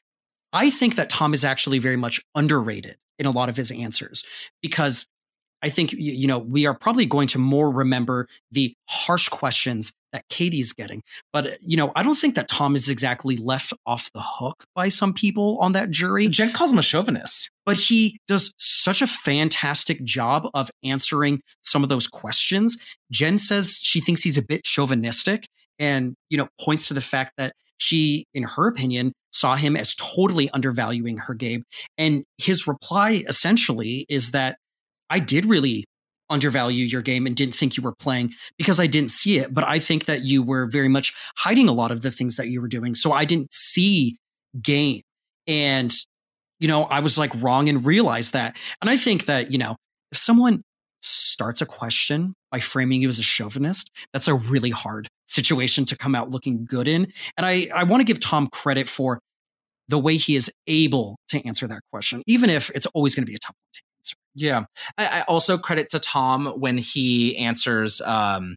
I think that Tom is actually very much underrated in a lot of his answers, because I think, you know, we are probably going to more remember the harsh questions that Katie's getting. But, you know, I don't think that Tom is exactly left off the hook by some people on that jury. Jen calls him a chauvinist. But he does such a fantastic job of answering some of those questions. Jen says she thinks he's a bit chauvinistic and, you know, points to the fact that she, in her opinion, saw him as totally undervaluing her game. And his reply essentially is that I did really undervalue your game and didn't think you were playing because I didn't see it. But I think that you were very much hiding a lot of the things that you were doing. So I didn't see game. And, you know, I was like wrong and realized that. And I think that, you know, if someone starts a question by framing you as a chauvinist, that's a really hard situation to come out looking good in. And I, I want to give Tom credit for the way he is able to answer that question, even if it's always going to be a tough one to answer. Yeah. I, I also credit to Tom when he answers, um,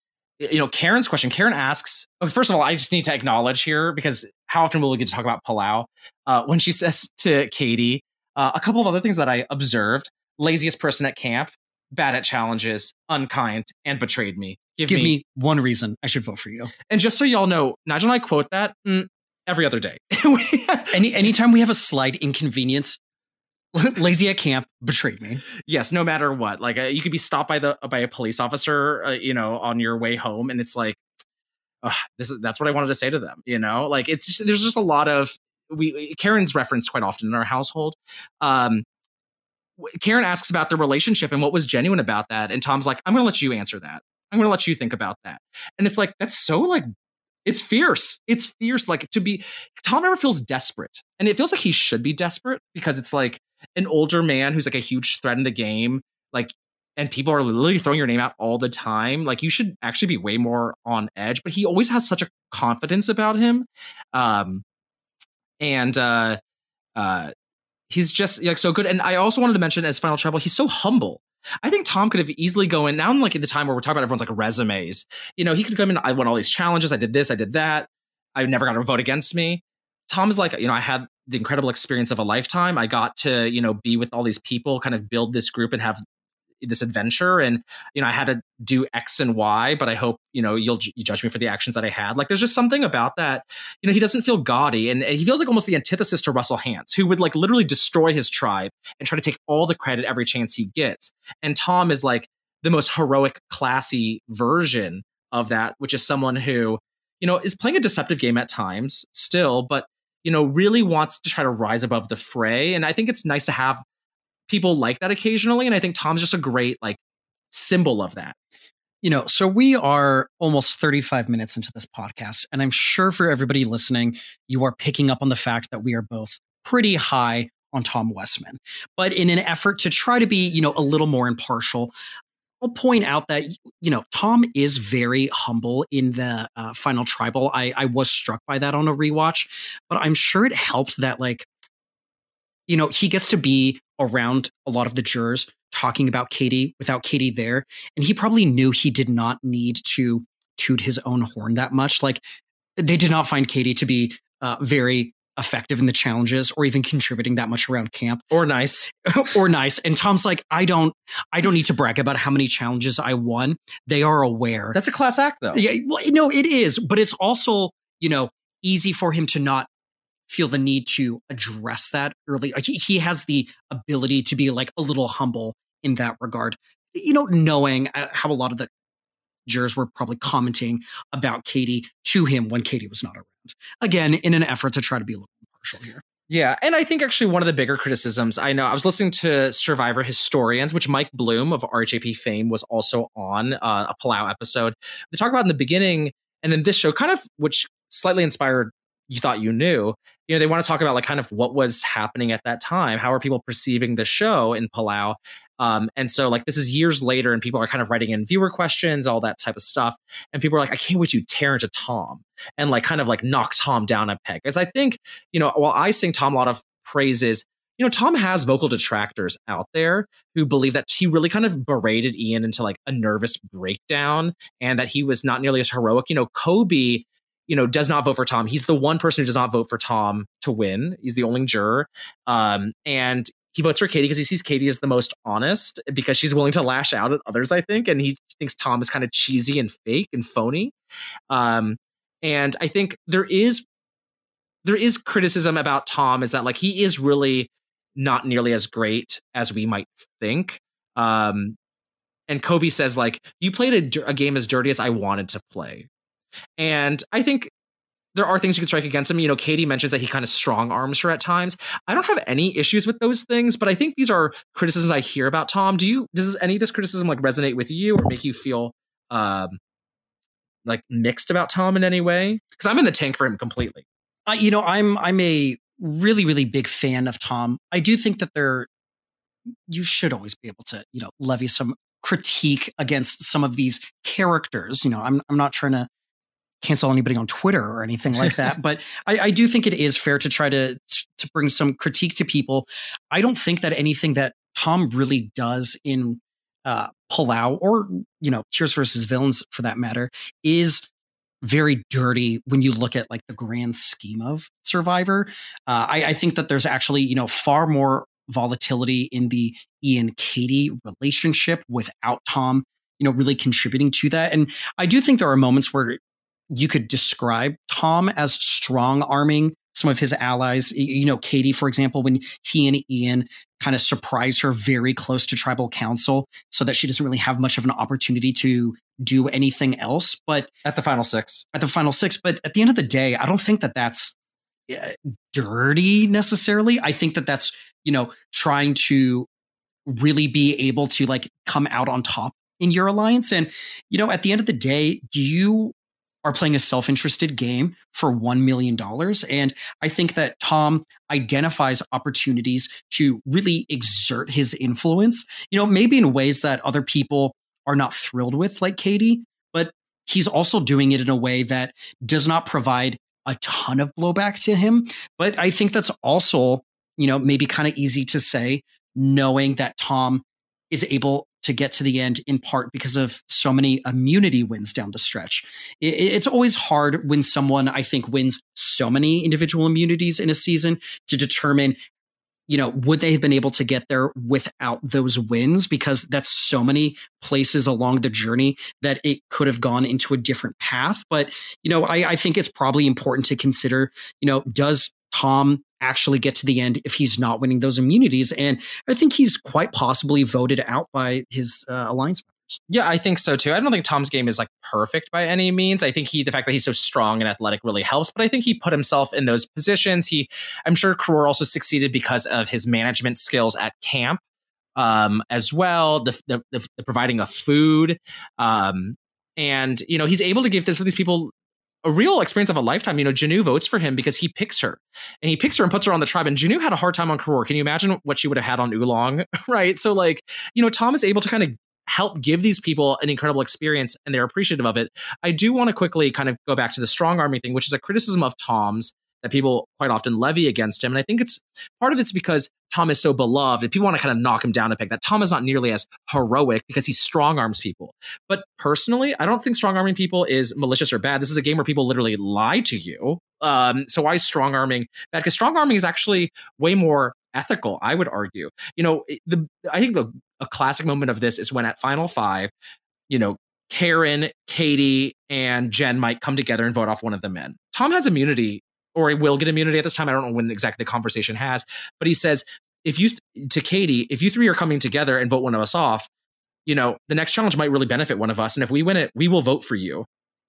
you know, Karen's question. Karen asks, okay, first of all, I just need to acknowledge here, because how often will we get to talk about Palau? Uh, when she says to Katie, uh, a couple of other things that I observed: laziest person at camp, bad at challenges, unkind, and betrayed me. Give, Give me, me one reason I should vote for you. And just so y'all know, Nigel and I quote that mm, every other day. Any anytime we have a slight inconvenience, lazy at camp, betrayed me. Yes, no matter what. Like uh, you could be stopped by the by a police officer, uh, you know, on your way home, and it's like, uh, this is that's what I wanted to say to them. You know, like it's just, there's just a lot of we Karen's referenced quite often in our household. Um, Karen asks about the relationship and what was genuine about that, and Tom's like, I'm going to let you answer that. I'm going to let you think about that. And it's like that's so like. It's fierce. It's fierce. Like to be, Tom never feels desperate. And it feels like he should be desperate, because it's like an older man who's like a huge threat in the game. Like, and people are literally throwing your name out all the time. Like you should actually be way more on edge, but he always has such a confidence about him. Um, and uh, uh, he's just like so good. And I also wanted to mention as Final Tribal, he's so humble. I think Tom could have easily go in now, in like at the time where we're talking about everyone's like resumes. You know, he could come in. I won all these challenges. I did this. I did that. I never got a vote against me. Tom's like, you know, I had the incredible experience of a lifetime. I got to, you know, be with all these people, kind of build this group and have this adventure, and you know I had to do X and Y, but I hope you know you'll you judge me for the actions that I had. Like there's just something about that. You know he doesn't feel gaudy, and, and he feels like almost the antithesis to Russell Hantz, who would like literally destroy his tribe and try to take all the credit every chance he gets. And Tom is like the most heroic, classy version of that, which is someone who you know is playing a deceptive game at times still, but you know really wants to try to rise above the fray. And I think it's nice to have people like that occasionally. And I think Tom's just a great like symbol of that. You know, so we are almost thirty-five minutes into this podcast, and I'm sure for everybody listening, you are picking up on the fact that we are both pretty high on Tom Westman. But in an effort to try to be, you know, a little more impartial, I'll point out that, you know, Tom is very humble in the uh, final tribal. I, I was struck by that on a rewatch, but I'm sure it helped that, like, you know, he gets to be around a lot of the jurors talking about Katie without Katie there. And he probably knew he did not need to toot his own horn that much. Like, they did not find Katie to be uh, very effective in the challenges or even contributing that much around camp. Or nice. or nice. And Tom's like, I don't, I don't need to brag about how many challenges I won. They are aware. That's a class act though. Yeah, well, no, it is. But it's also, you know, easy for him to not feel the need to address that early. He, he has the ability to be like a little humble in that regard. You know, knowing how a lot of the jurors were probably commenting about Katie to him when Katie was not around. Again, in an effort to try to be a little impartial here. Yeah, and I think actually one of the bigger criticisms, I know, I was listening to Survivor Historians, which Mike Bloom of R H A P fame was also on uh, a Palau episode. They talk about in the beginning, and in this show, kind of, which slightly inspired You Thought You Knew, you know, they want to talk about like kind of what was happening at that time. How are people perceiving the show in Palau? Um, and so like this is years later and people are kind of writing in viewer questions, all that type of stuff. And people are like, I can't wait to tear into Tom and like kind of like knock Tom down a peg. Because I think, you know, while I sing Tom a lot of praises, you know, Tom has vocal detractors out there who believe that he really kind of berated Ian into like a nervous breakdown and that he was not nearly as heroic. You know, Kobe, you know, does not vote for Tom. He's the one person who does not vote for Tom to win. He's the only juror. Um, and he votes for Katie because he sees Katie as the most honest because she's willing to lash out at others, I think. And he thinks Tom is kind of cheesy and fake and phony. Um, and I think there is there is criticism about Tom is that like he is really not nearly as great as we might think. Um, and Kobe says like, you played a, a game as dirty as I wanted to play. And I think there are things you can strike against him. You know, Katie mentions that he kind of strong arms her at times. I don't have any issues with those things, but I think these are criticisms I hear about Tom. Do you, does any of this criticism like resonate with you or make you feel um, like mixed about Tom in any way? Because I'm in the tank for him completely. Uh, you know, I'm, I'm a really, really big fan of Tom. I do think that there, you should always be able to, you know, levy some critique against some of these characters. You know, I'm, I'm not trying to cancel anybody on Twitter or anything like that. But I, I do think it is fair to try to, to bring some critique to people. I don't think that anything that Tom really does in uh, Palau or, you know, Heroes versus Villains for that matter, is very dirty when you look at like the grand scheme of Survivor. Uh, I, I think that there's actually, you know, far more volatility in the Ian Katie relationship without Tom, you know, really contributing to that. And I do think there are moments where you could describe Tom as strong arming some of his allies. You know, Katie, for example, when he and Ian kind of surprise her very close to tribal council so that she doesn't really have much of an opportunity to do anything else. But at the final six, at the final six. But at the end of the day, I don't think that that's uh, dirty necessarily. I think that that's, you know, trying to really be able to like come out on top in your alliance. And, you know, at the end of the day, you are playing a self-interested game for one million dollars. And I think that Tom identifies opportunities to really exert his influence, you know, maybe in ways that other people are not thrilled with, like Katie, but he's also doing it in a way that does not provide a ton of blowback to him. But I think that's also, you know, maybe kind of easy to say, knowing that Tom is able to get to the end in part because of so many immunity wins down the stretch. It, it's always hard when someone, I think, wins so many individual immunities in a season to determine you know, would they have been able to get there without those wins? Because that's so many places along the journey that it could have gone into a different path. But, you know, I, I think it's probably important to consider, you know, does Tom actually get to the end if he's not winning those immunities? And I think he's quite possibly voted out by his uh, alliance members. Yeah, I think so too. I don't think Tom's game is like perfect by any means. I think he, the fact that he's so strong and athletic really helps, but I think he put himself in those positions. He, I'm sure Karor also succeeded because of his management skills at camp um, as well, the, the, the, the providing of food. Um, and, you know, he's able to give this for these people a real experience of a lifetime. You know, Janu votes for him because he picks her and he picks her and puts her on the tribe. And Janu had a hard time on Karor. Can you imagine what she would have had on Oolong? Right. So like, you know, Tom is able to kind of help give these people an incredible experience and they're appreciative of it. I do want to quickly kind of go back to the strong arming thing, which is a criticism of Tom's that people quite often levy against him. And I think it's part of it's because Tom is so beloved and people want to kind of knock him down a peg, that Tom is not nearly as heroic because he strong arms people. But personally, I don't think strong arming people is malicious or bad. This is a game where people literally lie to you. Um, so why is strong arming bad? Because strong arming is actually way more ethical, I would argue. You know, the I think the a classic moment of this is when at Final Five, you know, Karen, Katie, and Jen might come together and vote off one of the men. Tom has immunity, or he will get immunity at this time. I don't know when exactly the conversation has, but he says, if you, th- to Katie, if you three are coming together and vote one of us off, you know, the next challenge might really benefit one of us. And if we win it, we will vote for you.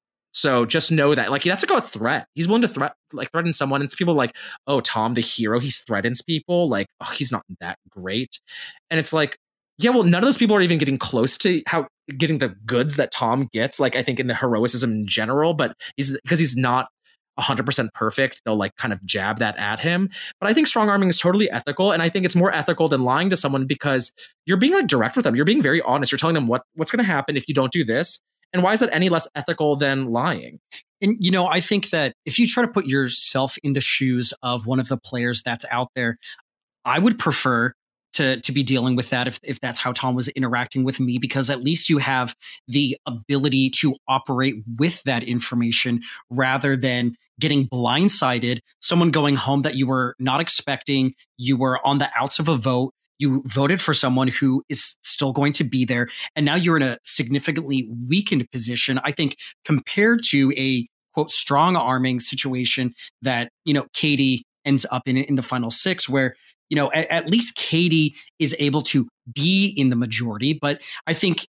So just know that, like, that's a good threat. He's willing to threat, like, threaten someone. And people are like, oh, Tom, the hero, he threatens people. Like, oh, he's not that great. And it's like, yeah, well, none of those people are even getting close to how getting the goods that Tom gets. Like, I think in the heroicism in general, but he's because he's not one hundred percent perfect. They'll like kind of jab that at him. But I think strong arming is totally ethical. And I think it's more ethical than lying to someone because you're being like direct with them. You're being very honest. You're telling them what, what's going to happen if you don't do this. And why is that any less ethical than lying? And, you know, I think that if you try to put yourself in the shoes of one of the players that's out there, I would prefer to, to be dealing with that if, if that's how Tom was interacting with me, because at least you have the ability to operate with that information rather than getting blindsided, someone going home that you were not expecting, you were on the outs of a vote, you voted for someone who is still going to be there, and now you're in a significantly weakened position, I think, compared to a, quote, strong arming situation that, you know, Katie ends up in in the final six, where, you know, at, at least Katie is able to be in the majority. But I think,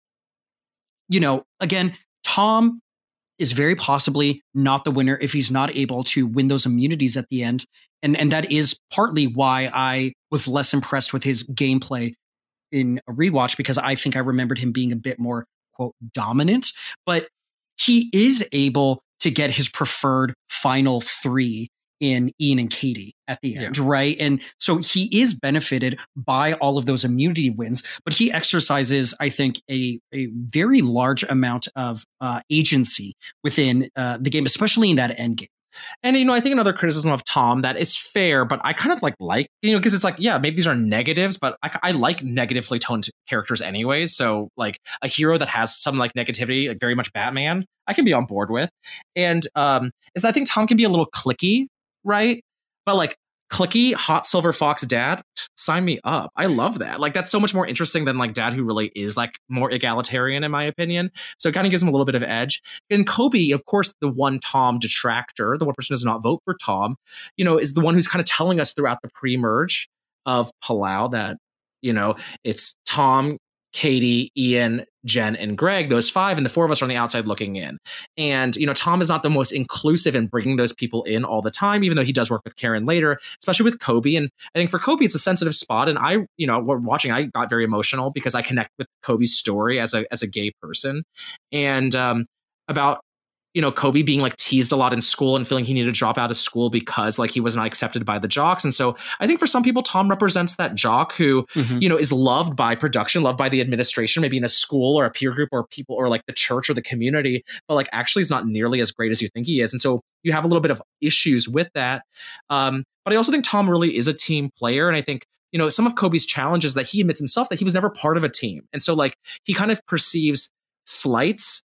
you know, again, Tom is very possibly not the winner if he's not able to win those immunities at the end. And and that is partly why I was less impressed with his gameplay in a rewatch, because I think I remembered him being a bit more, quote, dominant. But he is able to get his preferred final three in Ian and Katie at the end, yeah. right? And so he is benefited by all of those immunity wins, but he exercises, I think, a, a very large amount of uh, agency within uh, the game, especially in that end game. And, you know, I think another criticism of Tom that is fair, but I kind of like, like, you know, because it's like, yeah, maybe these are negatives, but I, I like negatively toned characters anyways. So like a hero that has some like negativity, like very much Batman, I can be on board with. And um, is that I think Tom can be a little cliquey, right? But like cliquey, hot silver fox dad, sign me up. I love that. Like that's so much more interesting than like dad who really is like more egalitarian in my opinion. So it kind of gives him a little bit of edge. And Kobe, of course, the one Tom detractor, the one person who does not vote for Tom, you know, is the one who's kind of telling us throughout the pre-merge of Palau that, you know, it's Tom, Katie, Ian, Jen, and Greg, those five, and the four of us are on the outside looking in. And, you know, Tom is not the most inclusive in bringing those people in all the time, even though he does work with Karen later, especially with Kobe. And I think for Kobe, it's a sensitive spot. And I, you know, we're watching, I got very emotional because I connect with Kobe's story as a, as a gay person. And um, about, you know, Kobe being like teased a lot in school and feeling he needed to drop out of school because like he was not accepted by the jocks. And so I think for some people, Tom represents that jock who, mm-hmm. you know, is loved by production, loved by the administration, maybe in a school or a peer group or people or like the church or the community, but like actually is not nearly as great as you think he is. And so you have a little bit of issues with that. Um, but I also think Tom really is a team player. And I think, you know, some of Kobe's challenges that he admits himself that he was never part of a team. And so like he kind of perceives slights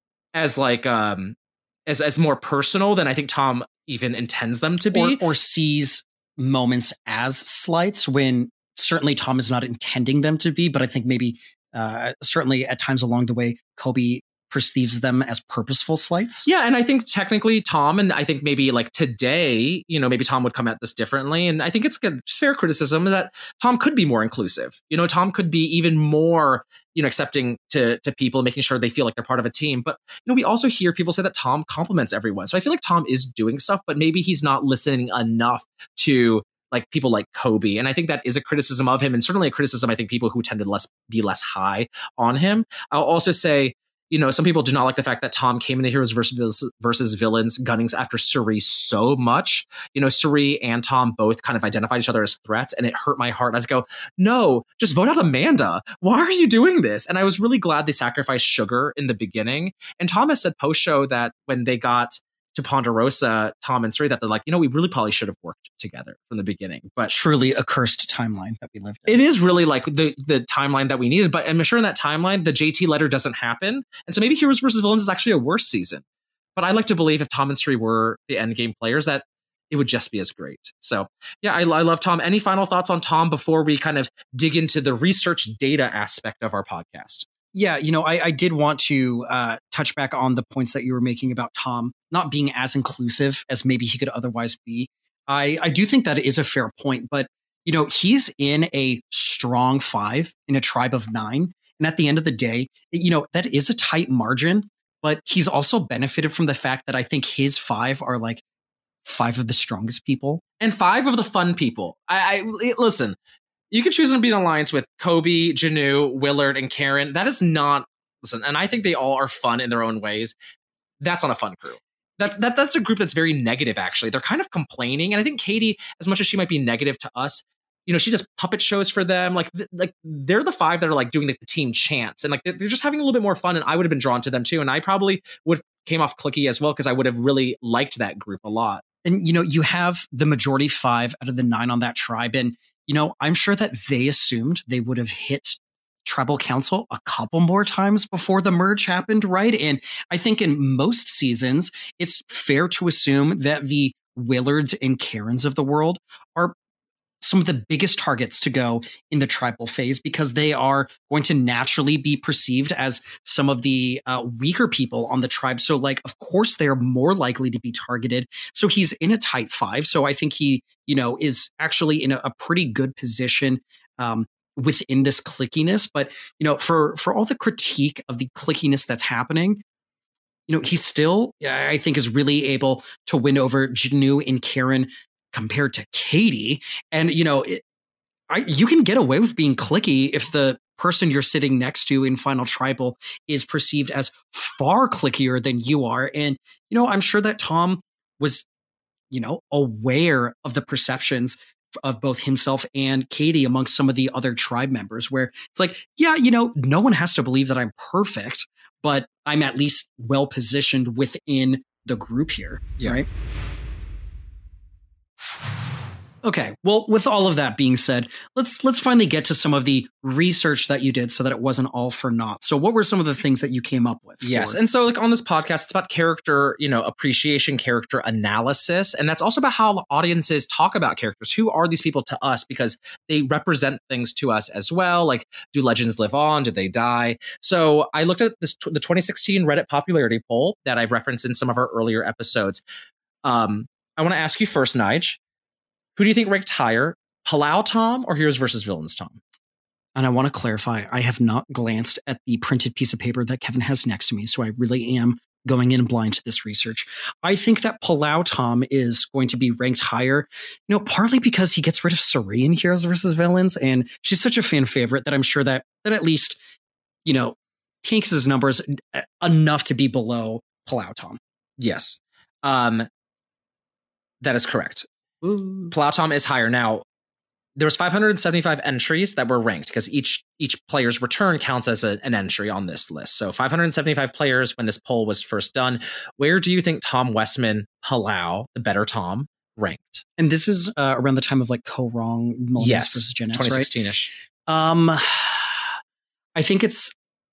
as like um as as more personal than I think Tom even intends them to be, or, or sees moments as slights when certainly Tom is not intending them to be, but I think maybe uh, certainly at times along the way, Kobe perceives them as purposeful slights. Yeah, and I think technically Tom, and I think maybe like today, you know, maybe Tom would come at this differently. And I think it's good, fair criticism that Tom could be more inclusive. You know, Tom could be even more, you know, accepting to to people, making sure they feel like they're part of a team. But, you know, we also hear people say that Tom compliments everyone. So I feel like Tom is doing stuff, but maybe he's not listening enough to like people like Kobe. And I think that is a criticism of him, and certainly a criticism, I think, people who tend to less be less high on him. I'll also say, you know, some people do not like the fact that Tom came into Heroes versus, versus Villains gunning after Cirie so much. You know, Cirie and Tom both kind of identified each other as threats, and it hurt my heart. I was go, no, just vote out Amanda. Why are you doing this? And I was really glad they sacrificed Sugar in the beginning. And Tom has said post-show that when they got to Ponderosa, Tom and Cirie, that they're like, you know, we really probably should have worked together from the beginning. But truly a cursed timeline that we lived in. It is really like the the timeline that we needed. But I'm sure in that timeline, the J T letter doesn't happen. And so maybe Heroes versus Villains is actually a worse season. But I like to believe if Tom and Cirie were the endgame players, that it would just be as great. So yeah, I, I love Tom. Any final thoughts on Tom before we kind of dig into the research data aspect of our podcast? Yeah, you know, I, I did want to uh, touch back on the points that you were making about Tom not being as inclusive as maybe he could otherwise be. I, I do think that is a fair point, but, you know, he's in a strong five in a tribe of nine. And at the end of the day, you know, that is a tight margin, but he's also benefited from the fact that I think his five are like five of the strongest people. And five of the fun people. I, I listen. You can choose to be in alliance with Kobe, Janu, Willard, and Karen. That is not, listen, and I think they all are fun in their own ways. That's not a fun crew. That's that that's a group that's very negative, actually. They're kind of complaining. And I think Katie, as much as she might be negative to us, you know, she does puppet shows for them. Like, th- like they're the five that are like doing like the team chants. And like they're just having a little bit more fun. And I would have been drawn to them too. And I probably would have came off cliquey as well, because I would have really liked that group a lot. And, you know, you have the majority five out of the nine on that tribe. And, you know, I'm sure that they assumed they would have hit Tribal Council a couple more times before the merge happened, right? And I think in most seasons, it's fair to assume that the Willards and Karens of the world are some of the biggest targets to go in the tribal phase, because they are going to naturally be perceived as some of the uh, weaker people on the tribe. So like, of course, they're more likely to be targeted. So he's in a tight five. So I think he, you know, is actually in a, a pretty good position um, within this clickiness. But, you know, for, for all the critique of the clickiness that's happening, you know, he still, I think, is really able to win over Janu and Karen compared to Katie. And, you know, it, I, you can get away with being cliquey if the person you're sitting next to in Final Tribal is perceived as far clickier than you are. And, you know, I'm sure that Tom was, you know, aware of the perceptions of both himself and Katie amongst some of the other tribe members, where it's like, yeah, you know, no one has to believe that I'm perfect, but I'm at least well positioned within the group here. Yeah. Right. Okay, well, with all of that being said, let's let's finally get to some of the research that you did so that it wasn't all for naught. So what were some of the things that you came up with? Yes, for- and so like on this podcast, it's about character, you know, appreciation, character analysis, and that's also about how audiences talk about characters. Who are these people to us? Because they represent things to us as well. Like, do legends live on? Do they die? So I looked at this the twenty sixteen Reddit popularity poll that I've referenced in some of our earlier episodes. Um, I want to ask you first, Nige. Who do you think ranked higher, Palau Tom or Heroes versus Villains Tom? And I want to clarify, I have not glanced at the printed piece of paper that Kevin has next to me, so I really am going in blind to this research. I think that Palau Tom is going to be ranked higher, you know, partly because he gets rid of Cirie in Heroes versus Villains, and she's such a fan favorite that I'm sure that that at least, you know, tanks his numbers enough to be below Palau Tom. Yes, um, that is correct. Ooh. Palau Tom is higher. Now, there was five hundred seventy-five entries that were ranked because each each player's return counts as a, an entry on this list. So five hundred seventy-five players when this poll was first done. Where do you think Tom Westman, Palau, the better Tom, ranked? And this is uh, around the time of like Ko-Rong, Millennials yes, versus Gen X, twenty sixteen-ish. Right? Um, I think it's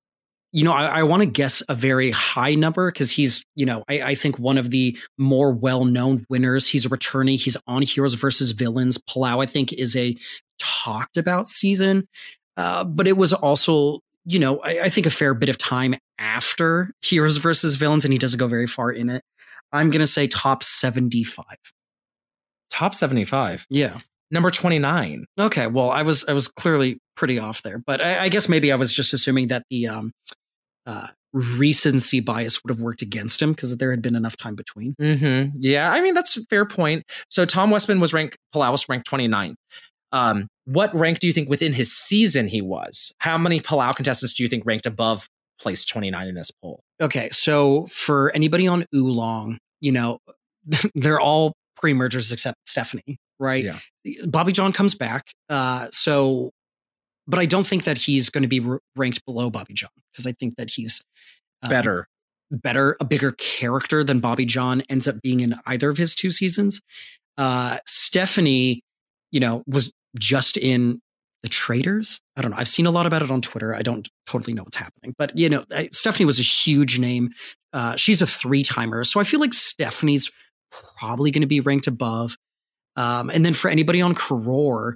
you know, I, I want to guess a very high number because he's, you know, I, I think one of the more well-known winners. He's a returning. He's on Heroes versus Villains. Palau, I think, is a talked about season, uh, but it was also, you know, I, I think a fair bit of time after Heroes versus Villains, and he doesn't go very far in it. I'm going to say top seventy-five. Top seventy-five? Yeah. Number twenty-nine. Okay, well, I was I was clearly pretty off there, but I, I guess maybe I was just assuming that the um, uh, recency bias would have worked against him because there had been enough time between. Mm-hmm. Yeah, I mean, that's a fair point. So Tom Westman was ranked, Palau was ranked twenty-nine. Um, what rank do you think within his season he was? How many Palau contestants do you think ranked above place twenty-nine in this poll? Okay, so for anybody on Oolong, you know, they're all pre-mergers except Stephanie, right? Yeah. Bobby John comes back, uh, so, but I don't think that he's going to be r- ranked below Bobby John because I think that he's um, better, better, a bigger character than Bobby John ends up being in either of his two seasons. Uh, Stephanie, you know, was just in The Traitors. I don't know. I've seen a lot about it on Twitter. I don't totally know what's happening, but you know, Stephanie was a huge name. Uh, she's a three-timer, so I feel like Stephanie's probably going to be ranked above. Um, and then for anybody on Koror,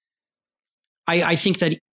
I, I think that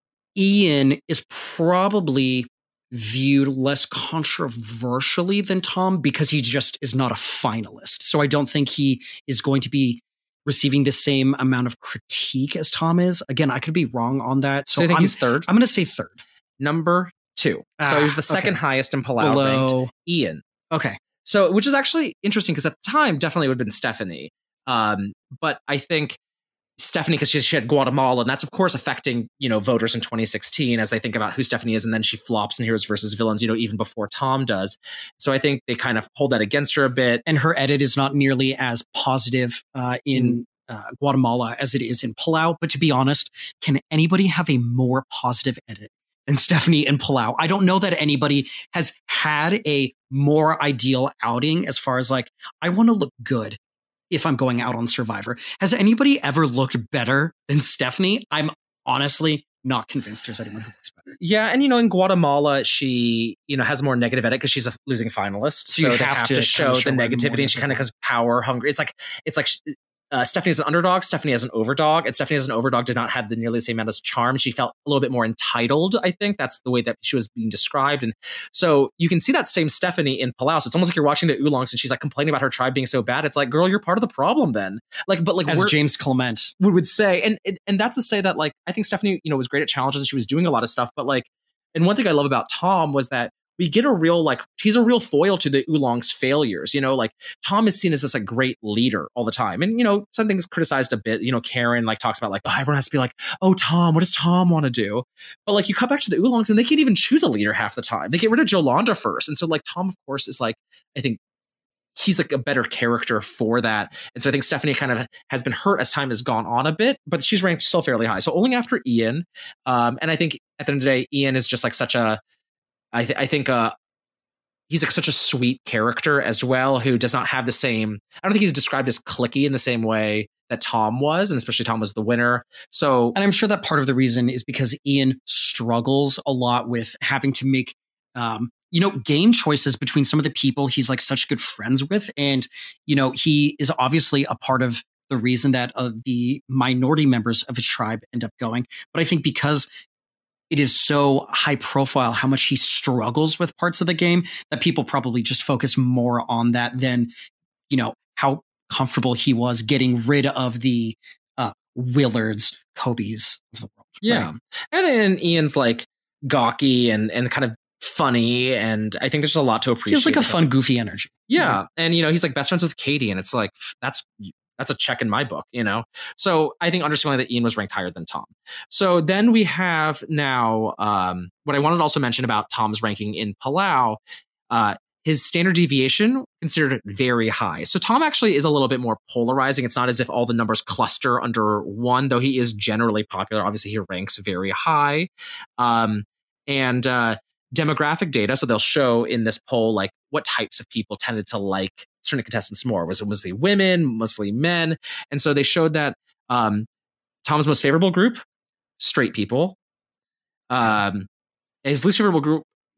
Ian is probably viewed less controversially than Tom because he just is not a finalist. So I don't think he is going to be receiving the same amount of critique as Tom is. Again, I could be wrong on that. So, so I think I'm, he's third. I'm going to say third. Number two. Ah, so he was the second okay. highest in Palau Below ranked. Ian. Okay. So, which is actually interesting because at the time, definitely would have been Stephanie. Um, but I think Stephanie, because she, she had Guatemala, and that's of course affecting, you know, voters in twenty sixteen as they think about who Stephanie is, and then she flops in Heroes versus Villains, you know, even before Tom does. So I think they kind of hold that against her a bit. And her edit is not nearly as positive uh, in uh, Guatemala as it is in Palau. But to be honest, can anybody have a more positive edit than Stephanie in Palau? I don't know that anybody has had a more ideal outing as far as like, I want to look good if I'm going out on Survivor. Has anybody ever looked better than Stephanie? I'm honestly not convinced there's anyone who looks better. Yeah, and you know, in Guatemala, she, you know, has more negative edit because she's a losing finalist. So, so they have, have to, to show the negativity, and she kind of has power hungry. It's like, it's like uh, Stephanie is an underdog, Stephanie is an overdog, and Stephanie as an overdog did not have the nearly the same amount of charm. She felt a little bit more entitled, I think. That's the way that she was being described. And so you can see that same Stephanie in Palau. So it's almost like you're watching the Oolongs and she's like complaining about her tribe being so bad. It's like, girl, you're part of the problem then. Like, but like as James Clement would, would say, and, and and that's to say that like, I think Stephanie, you know, was great at challenges and she was doing a lot of stuff. But like, and one thing I love about Tom was that we get a real, like, he's a real foil to the Oolong's failures. You know, like Tom is seen as this like great leader all the time. And, you know, something's criticized a bit. You know, Karen like talks about like, oh, everyone has to be like, oh, Tom, what does Tom want to do? But like you come back to the Oolongs and they can't even choose a leader half the time. They get rid of Jolanda first. And so like Tom, of course, is like, I think he's like a better character for that. And so I think Stephanie kind of has been hurt as time has gone on a bit, but she's ranked still fairly high. So only after Ian. Um, and I think at the end of the day, Ian is just like such a, I, th- I think uh, he's like such a sweet character as well, who does not have the same, I don't think he's described as cliquey in the same way that Tom was, and especially Tom was the winner. So, and I'm sure that part of the reason is because Ian struggles a lot with having to make, um, you know, game choices between some of the people he's like such good friends with. And, you know, he is obviously a part of the reason that uh, the minority members of his tribe end up going. But I think because it is so high profile how much he struggles with parts of the game that people probably just focus more on that than, you know, how comfortable he was getting rid of the uh, Willards, Kobe's of the world. Yeah. Right? And then Ian's like gawky and, and kind of funny. And I think there's a lot to appreciate. He's like a fun, goofy energy. Yeah. Right? And, you know, he's like best friends with Katie. And it's like, that's, That's a check in my book, you know? So I think understanding that Ian was ranked higher than Tom. So then we have now um, what I wanted to also mention about Tom's ranking in Palau, uh, his standard deviation considered very high. So Tom actually is a little bit more polarizing. It's not as if all the numbers cluster under one, though he is generally popular. Obviously, he ranks very high. Um, and uh, demographic data, so they'll show in this poll like what types of people tended to like certain contestants more. Was it mostly women, mostly men? And so they showed that um, Tom's most favorable group, straight people. Um, his least favorable group,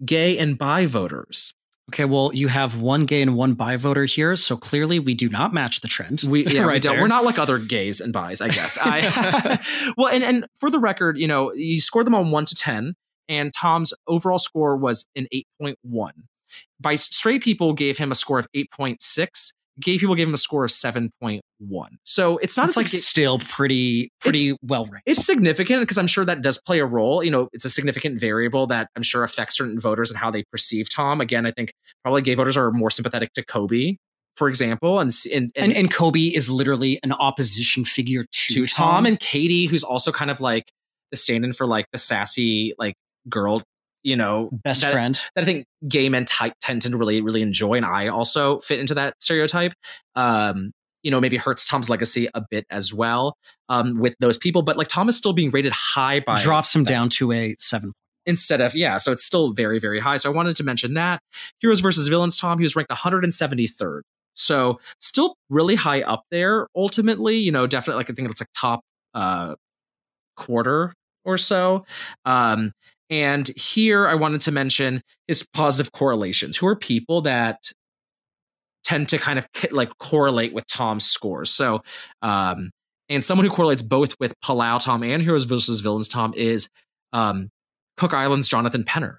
gay and bi voters. Okay, well, you have one gay and one bi voter here, so clearly we do not match the trend. We, yeah, right we don't. there. We're not like other gays and bis, I guess. I, well, and, and for the record, you know, you scored them on one to ten, and Tom's overall score was an eight point one. By straight people gave him a score of eight point six. Gay people gave him a score of seven point one. So it's not it's like gay- still pretty pretty well ranked. It's significant because I'm sure that does play a role. You know, it's a significant variable that I'm sure affects certain voters and how they perceive Tom. Again, I think probably gay voters are more sympathetic to Kobe, for example, and and and, and Kobe is literally an opposition figure to, to Tom. Tom, and Katie, who's also kind of like the stand-in for like the sassy like girl. You know, best that, friend that I think gay men t- tend to really, really enjoy. And I also fit into that stereotype. Um, you know, maybe hurts Tom's legacy a bit as well um, with those people. But like Tom is still being rated high by. Drops him down to a seven. Instead of, yeah. So it's still very, very high. So I wanted to mention that. Heroes versus Villains Tom, he was ranked one hundred seventy-third. So still really high up there ultimately. You know, definitely like I think it's like top uh, quarter or so. Um, And here I wanted to mention his positive correlations, who are people that tend to kind of like correlate with Tom's scores. So, um, and someone who correlates both with Palau Tom and Heroes versus Villains Tom is um, Cook Island's Jonathan Penner.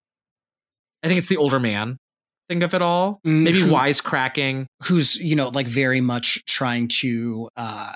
I think it's the older man. Think of it all. Mm-hmm. Maybe wisecracking. Who's, you know, like very much trying to uh,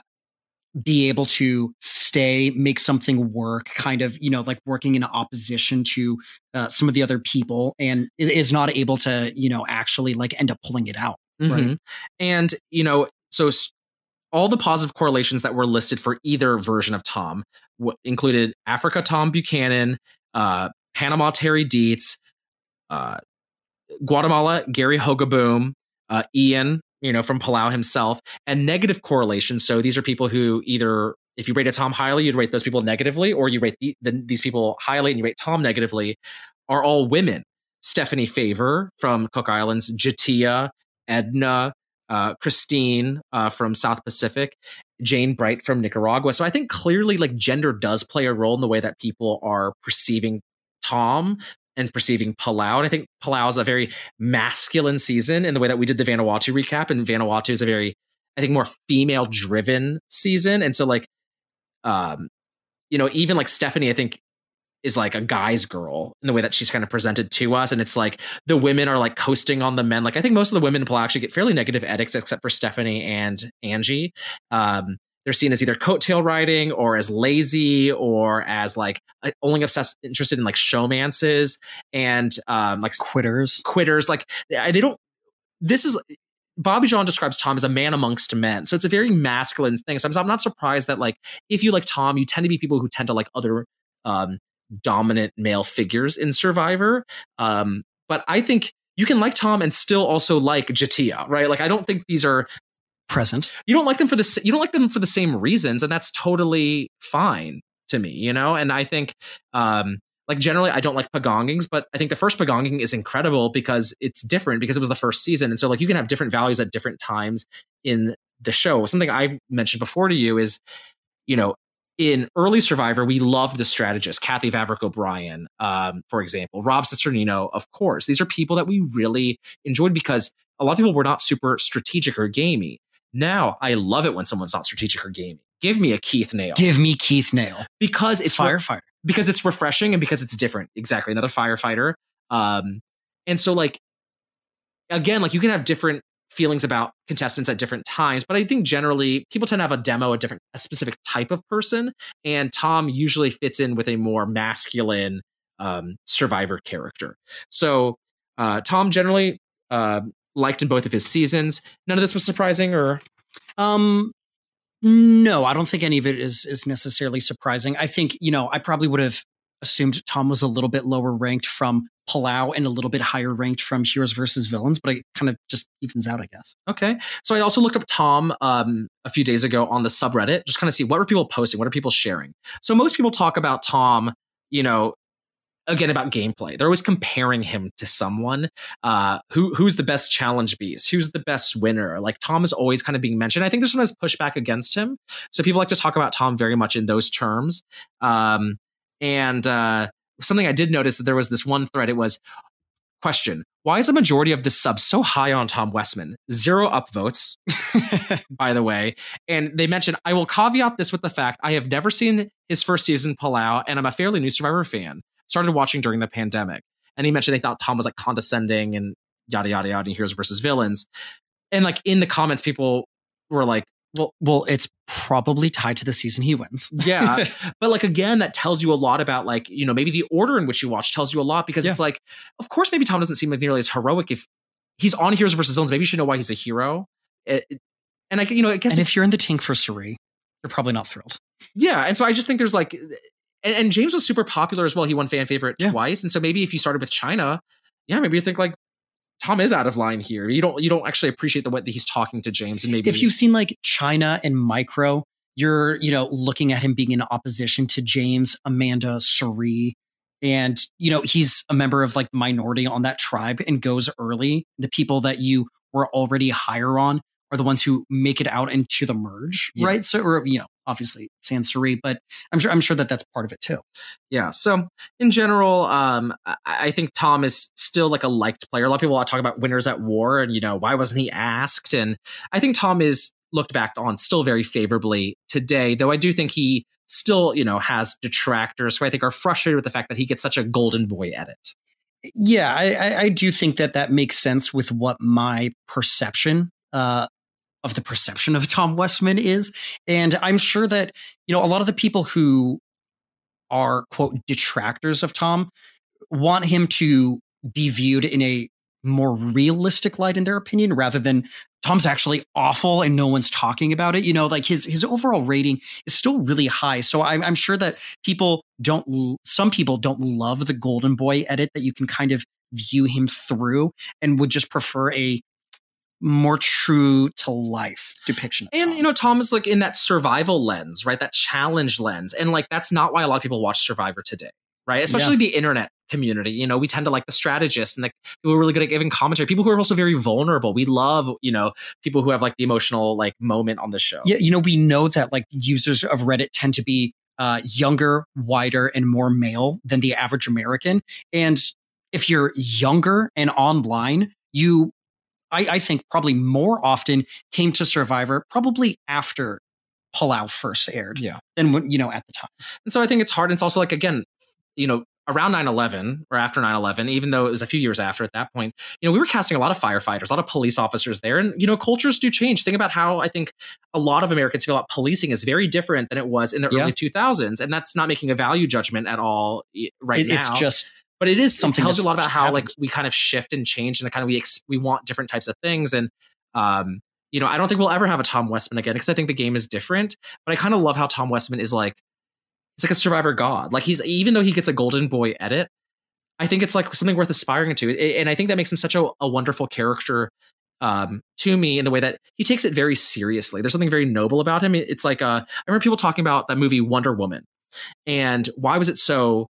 be able to stay, make something work, kind of, you know, like working in opposition to uh, some of the other people and is not able to, you know, actually like end up pulling it out. Mm-hmm. Right. And, you know, so all the positive correlations that were listed for either version of Tom w- included Africa Tom Buchanan, uh, Panama Terry Dietz, uh, Guatemala Gary Hogaboom, uh, Ian, you know, from Palau himself, and negative correlations. So these are people who either, if you rated Tom highly, you'd rate those people negatively, or you rate the, the, these people highly and you rate Tom negatively, are all women. Stephanie Favor from Cook Islands, Jatia, Edna, uh, Christine uh, from South Pacific, Jane Bright from Nicaragua. So I think clearly like gender does play a role in the way that people are perceiving Tom and perceiving Palau. And I think Palau is a very masculine season in the way that we did the Vanuatu recap. And Vanuatu is a very, I think, more female driven season. And so like, um, you know, even like Stephanie, I think is like a guy's girl in the way that she's kind of presented to us. And it's like the women are like coasting on the men. Like I think most of the women in Palau actually get fairly negative edicts except for Stephanie and Angie. Um, They're seen as either coattail riding or as lazy or as like only obsessed, interested in like showmances and um, like quitters, quitters. Like they don't, this is, Bobby John describes Tom as a man amongst men. So it's a very masculine thing. So I'm, I'm not surprised that like, if you like Tom, you tend to be people who tend to like other um, dominant male figures in Survivor. Um, but I think you can like Tom and still also like Jatia, right? Like, I don't think these are present. You don't like them for the you don't like them for the same reasons, and that's totally fine to me, you know. And I think, um, like generally, I don't like Pagongings, but I think the first Pagonging is incredible because it's different because it was the first season, and so like you can have different values at different times in the show. Something I've mentioned before to you is, you know, in early Survivor, we loved the strategists, Kathy Vavrick O'Brien, um, for example, Rob Cesternino, of course. These are people that we really enjoyed because a lot of people were not super strategic or gamey. Now, I love it when someone's not strategic or gaming. Give me a Keith Nail. Give me Keith Nail. Because it's firefighter. Re- because it's refreshing and because it's different. Exactly. Another firefighter. Um, and so like, again, like you can have different feelings about contestants at different times, but I think generally people tend to have a demo, a different, a specific type of person. And Tom usually fits in with a more masculine um, Survivor character. So uh, Tom generally, uh, liked in both of his seasons. None of this was surprising, or um no, I don't think any of it is is necessarily surprising. I think, you know, I probably would have assumed Tom was a little bit lower ranked from Palau and a little bit higher ranked from Heroes versus Villains, but it kind of just evens out, I guess. Okay. So I also looked up Tom um a few days ago on the subreddit, just kind of see what are people posting, what are people sharing. So most people talk about Tom, you know, again, about gameplay. They're always comparing him to someone. Uh, who who's the best challenge beast? Who's the best winner? Like Tom is always kind of being mentioned. I think there's sometimes pushback against him. So people like to talk about Tom very much in those terms. Um, and uh, something I did notice that there was this one thread. It was, question, why is a majority of the subs so high on Tom Westman? Zero upvotes, by the way. And they mentioned, I will caveat this with the fact I have never seen his first season pull out, and I'm a fairly new Survivor fan. Started watching during the pandemic. And he mentioned they thought Tom was like condescending and yada, yada, yada, heroes versus villains. And like in the comments, people were like, well, well, it's probably tied to the season he wins. Yeah. But like, again, that tells you a lot about like, you know, maybe the order in which you watch tells you a lot, because yeah. it's like, of course, maybe Tom doesn't seem like nearly as heroic. If he's on Heroes versus Villains, maybe you should know why he's a hero. It, it, and I, you know, I guess and if, if you're in the tank for Cirie, you're probably not thrilled. Yeah. And so I just think there's like, and, and James was super popular as well. He won fan favorite yeah. twice. And so maybe if you started with China, yeah, maybe you think like, Tom is out of line here. You don't you don't actually appreciate the way that he's talking to James. And maybe if you've seen like China and Micro, you're, you know, looking at him being in opposition to James, Amanda, Cirie. And, you know, he's a member of like the minority on that tribe and goes early. The people that you were already higher on are the ones who make it out into the merge, yeah. right? So, or, you know, obviously sans Cirie, but I'm sure I'm sure that that's part of it too. Yeah. So in general, um, I, I think Tom is still like a liked player. A lot of people talk about winners at war, and you know, why wasn't he asked? And I think Tom is looked back on still very favorably today, though I do think he still, you know, has detractors who I think are frustrated with the fact that he gets such a golden boy edit. Yeah, I, I do think that that makes sense with what my perception uh, of the perception of Tom Westman is. And I'm sure that, you know, a lot of the people who are, quote, detractors of Tom want him to be viewed in a more realistic light in their opinion, rather than Tom's actually awful and no one's talking about it. You know, like his his overall rating is still really high. So I'm, I'm sure that people don't, some people don't love the Golden Boy edit that you can kind of view him through, and would just prefer a more true to life depiction of and Tom. You know, Tom is like in that survival lens, right? That challenge lens. And like, that's not why a lot of people watch Survivor today, right? Especially yeah. the internet community. You know, we tend to like the strategists and the people who are really good at giving commentary, people who are also very vulnerable. We love, you know, people who have like the emotional like moment on the show. Yeah. You know, we know that like users of Reddit tend to be uh, younger, wider, and more male than the average American. And if you're younger and online, you I, I think probably more often came to Survivor probably after Palau first aired yeah. than when, you know, at the time. And so I think it's hard. And it's also like, again, you know, around nine eleven or after nine eleven, even though it was a few years after at that point, you know, we were casting a lot of firefighters, a lot of police officers there. And, you know, cultures do change. Think about how I think a lot of Americans feel about policing is very different than it was in the yeah. early two thousands. And that's not making a value judgment at all right it, now. It's just... But it is something it tells you a lot about how happened. like we kind of shift and change, and the kind of we ex- we want different types of things. And um, you know, I don't think we'll ever have a Tom Westman again, because I think the game is different. But I kind of love how Tom Westman is like, he's like a Survivor god. Like he's, even though he gets a Golden Boy edit, I think it's like something worth aspiring to. And I think that makes him such a, a wonderful character um, to me, in the way that he takes it very seriously. There's something very noble about him. It's like uh, I remember people talking about that movie Wonder Woman, and why was it so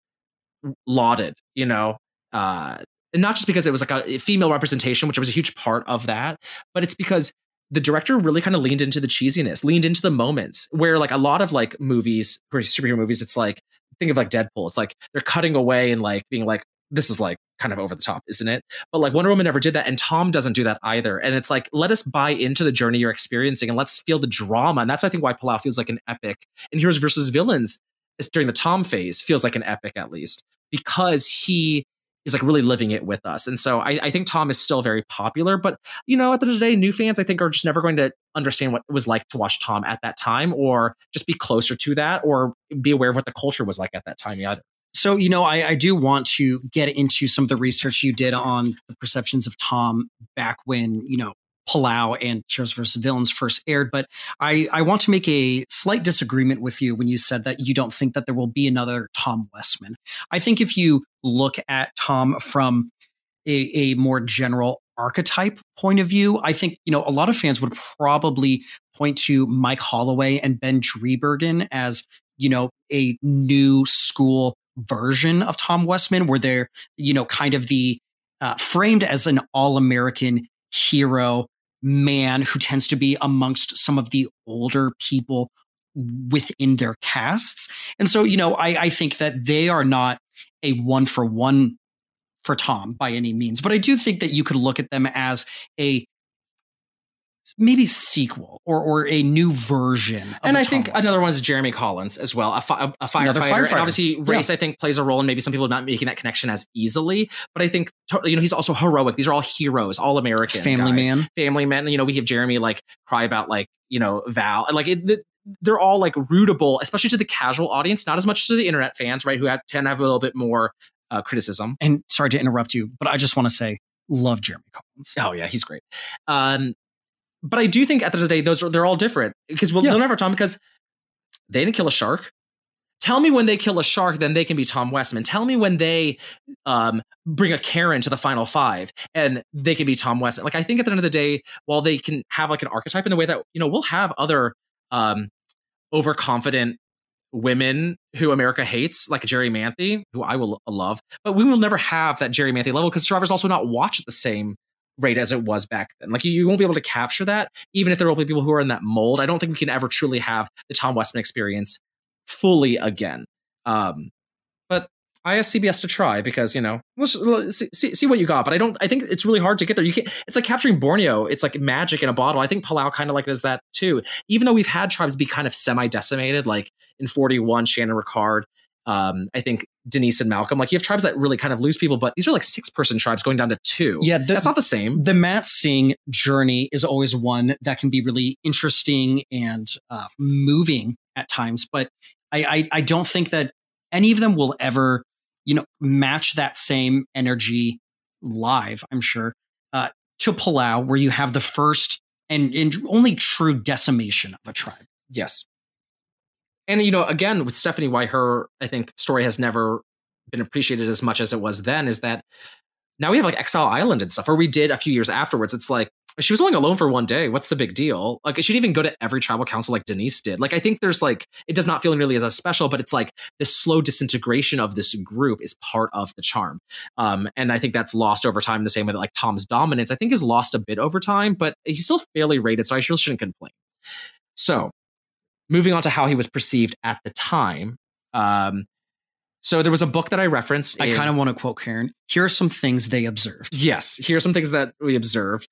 lauded, you know? Uh, and not just because it was like a female representation, which was a huge part of that, but it's because the director really kind of leaned into the cheesiness, leaned into the moments where like a lot of like movies, superhero movies, it's like, think of like Deadpool. It's like they're cutting away and like being like, this is like kind of over the top, isn't it? But like Wonder Woman never did that. And Tom doesn't do that either. And it's like, let us buy into the journey you're experiencing and let's feel the drama. And that's, I think, why Palau feels like an epic. And Heroes versus Villains is during the Tom phase feels like an epic, at least, because he is like really living it with us. And so I, I think Tom is still very popular, but you know, at the end of the day, new fans, I think, are just never going to understand what it was like to watch Tom at that time, or just be closer to that, or be aware of what the culture was like at that time either. So, you know, I, I do want to get into some of the research you did on the perceptions of Tom back when, you know, Palau and Heroes versus Villains first aired. But I, I want to make a slight disagreement with you when you said that you don't think that there will be another Tom Westman. I think if you look at Tom from a, a more general archetype point of view, I think, you know, a lot of fans would probably point to Mike Holloway and Ben Driebergen as, you know, a new school version of Tom Westman, where they're, you know, kind of the uh, framed as an all-American hero man who tends to be amongst some of the older people within their casts. And so, you know, I, I think that they are not a one for one for Tom by any means, but I do think that you could look at them as a maybe sequel or or a new version. Of and I Tom think Westman. another one is Jeremy Collins as well, a, fi- a firefighter. firefighter. And obviously, race Yeah. I think plays a role in maybe some people not making that connection as easily. But I think you know he's also heroic. These are all heroes, all American Family guys. man, family man. You know, we have Jeremy like cry about like you know Val, and like it, the, they're all like rootable, especially to the casual audience, not as much to the internet fans, right? Who have, tend to have a little bit more uh, criticism. And sorry to interrupt you, but I just want to say, love Jeremy Collins. Oh yeah, he's great. Um, But I do think at the end of the day, those are they're all different because we'll, Yeah. they'll never Tom because they didn't kill a shark. Tell me when they kill a shark, then they can be Tom Westman. Tell me when they um, bring a Karen to the final five and they can be Tom Westman. Like I think at the end of the day, while they can have like an archetype in the way that you know we'll have other um, overconfident women who America hates, like Jerry Manthe, who I will love, but we will never have that Jerry Manthe level because Survivor's also not watched at the same rate as it was back then. Like you, you won't be able to capture that, even if there will be people who are in that mold. I don't think we can ever truly have the Tom Westman experience fully again. Um, but I asked C B S to try because you know let's, let's see, see, see what you got. But I don't. I think it's really hard to get there. You can't. It's like capturing Borneo. It's like magic in a bottle. I think Palau kind of like does that too. Even though we've had tribes be kind of semi-decimated, like in forty-one, Shannon Ricard. Um, I think Denise and Malcolm, like you have tribes that really kind of lose people, but these are like six person tribes going down to two. Yeah, the, that's not the same. The Matt Singh journey is always one that can be really interesting and uh, moving at times, but I, I I don't think that any of them will ever, you know, match that same energy live. I'm sure uh, to Palau, where you have the first and, and only true decimation of a tribe. Yes. And, you know, again, with Stephanie, why her, I think, story has never been appreciated as much as it was then is that now we have like Exile Island and stuff, or we did a few years afterwards. It's like, she was only alone for one day. What's the big deal? Like, she didn't even go to every tribal council like Denise did. Like, I think there's like, it does not feel nearly as special, but it's like this slow disintegration of this group is part of the charm. Um, and I think that's lost over time the same way that like Tom's dominance, I think, is lost a bit over time, but he's still fairly rated, so I really shouldn't complain. So, moving on to how he was perceived at the time. Um, so there was a book that I referenced. I in, kind of want to quote Karen. Here are some things they observed. Yes, here are some things that we observed.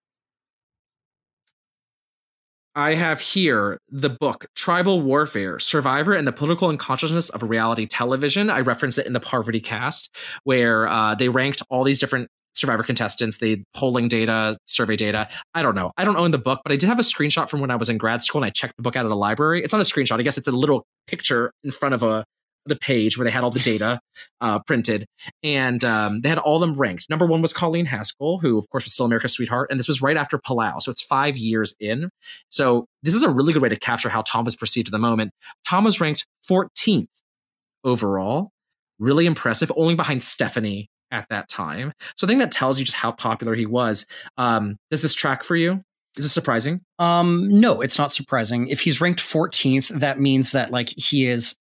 I have here the book, Tribal Warfare, Survivor and the Political Unconsciousness of Reality Television. I referenced it in the Parvati cast, where uh, they ranked all these different Survivor contestants, the polling data, survey data. I don't know. I don't own the book, but I did have a screenshot from when I was in grad school and I checked the book out of the library. It's not a screenshot. I guess it's a little picture in front of a the page where they had all the data uh, printed. And um, they had all of them ranked. Number one was Colleen Haskell, who of course was still America's sweetheart. And this was right after Palau. So it's five years in. So this is a really good way to capture how Tom was perceived at the moment. Tom was ranked fourteenth overall. Really impressive, only behind Stephanie at that time. So I think that tells you just how popular he was. Um, does this track for you? Is this surprising? Um, no, it's not surprising. If he's ranked fourteenth, that means that like he is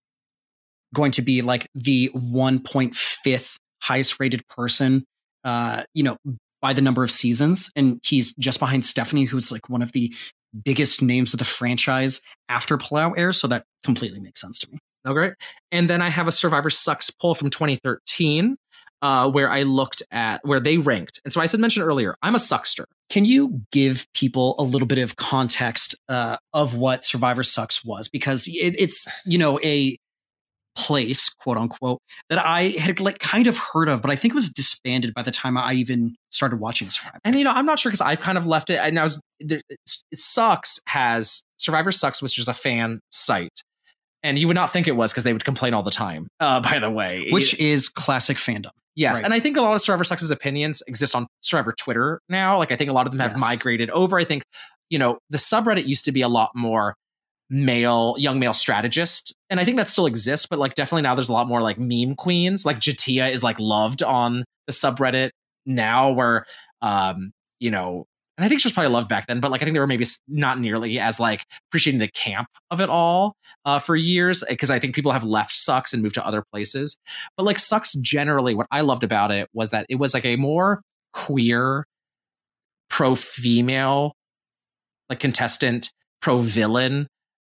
going to be like the one point five highest rated person, uh, you know, by the number of seasons. And he's just behind Stephanie, who's like one of the biggest names of the franchise after Palau airs. So that completely makes sense to me. Oh, great. And then I have a Survivor Sucks poll from twenty thirteen, uh, where I looked at where they ranked. And so I said, mentioned earlier, I'm a Suckster. Can you give people a little bit of context uh, of what Survivor Sucks was? Because it, it's, you know, a place, quote unquote, that I had like kind of heard of, but I think it was disbanded by the time I even started watching Survivor. And, you know, I'm not sure because I've kind of left it. And I was, it, it Sucks has, Survivor Sucks was just a fan site. And you would not think it was because they would complain all the time, uh, by the way. Which it, is classic fandom. Yes. Right. And I think a lot of Survivor Sucks' opinions exist on Survivor Twitter now. Like, I think a lot of them have yes. migrated over. I think, you know, the subreddit used to be a lot more male, young male strategist. And I think that still exists, but like definitely now there's a lot more like meme queens. Like Jatia is like loved on the subreddit now where, um, you know, and I think she was probably loved back then, but like I think they were maybe not nearly as like appreciating the camp of it all uh, for years, because I think people have left Sucks and moved to other places. But like Sucks generally, what I loved about it was that it was like a more queer, pro-female, like contestant, pro-villain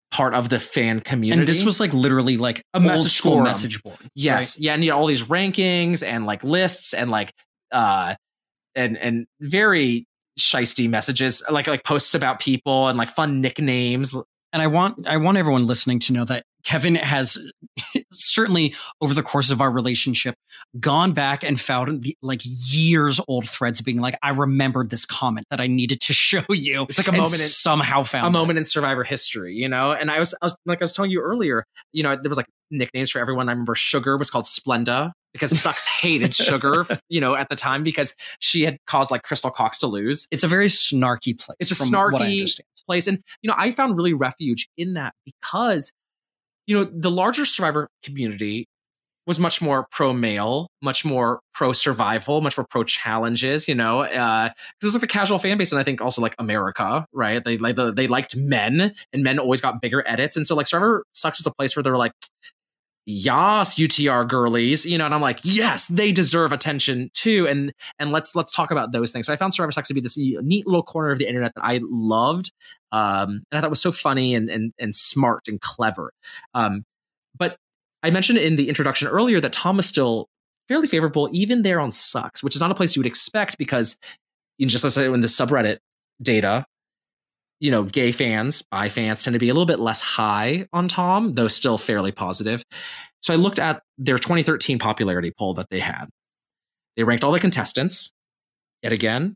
part of the fan community. And this was like literally like a old message school forum. message board. Yes. Right? Yeah. And you had all these rankings and like lists and like, uh, and, and very shisty messages, like, like posts about people and like fun nicknames. And I want, I want everyone listening to know that Kevin has certainly over the course of our relationship gone back and found the, like years old threads being like, I remembered this comment that I needed to show you. It's like a and moment in, somehow found a it. moment in Survivor history, you know? And I was, I was like, I was telling you earlier, you know, there was like nicknames for everyone. I remember Sugar was called Splenda because Sucks hated Sugar, you know, at the time because she had caused like Crystal Cox to lose. It's a very snarky place. It's a from what I snarky understand. place. And, you know, I found really refuge in that because, you know, the larger Survivor community was much more pro-male, much more pro-survival, much more pro-challenges, you know, uh, this is like the casual fan base. And I think also like America, right? They like the, they liked men and men always got bigger edits. And so like Survivor Sucks was a place where they were like, yas, U T R girlies, you know, and I'm like, yes, they deserve attention too. And, and let's, let's talk about those things. So I found Survivor Sucks to be this neat little corner of the internet that I loved. Um, and I thought was so funny and, and, and smart and clever. Um, but I mentioned in the introduction earlier that Tom was still fairly favorable, even there on Sucks, which is not a place you would expect because you know, just as I say in the subreddit data, you know, gay fans, bi fans tend to be a little bit less high on Tom, though still fairly positive. So I looked at their twenty thirteen popularity poll that they had. They ranked all the contestants yet again.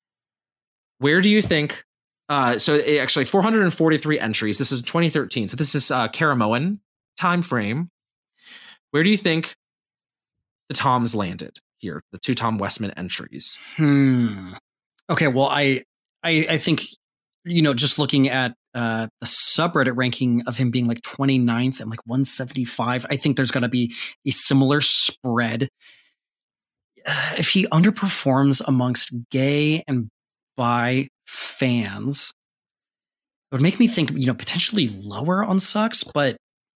Where do you think? Uh, so it, actually four hundred forty-three entries. This is twenty thirteen. So this is uh, Caramoan time frame. Where do you think the Toms landed here? The two Tom Westman entries. Hmm. Okay. Well, I, I, I think, you know, just looking at uh, the subreddit ranking of him being like twenty-ninth and like one seventy-five, I think there's going to be a similar spread. Uh, if he underperforms amongst gay and bi fans, it would make me think, you know, potentially lower on Sucks, but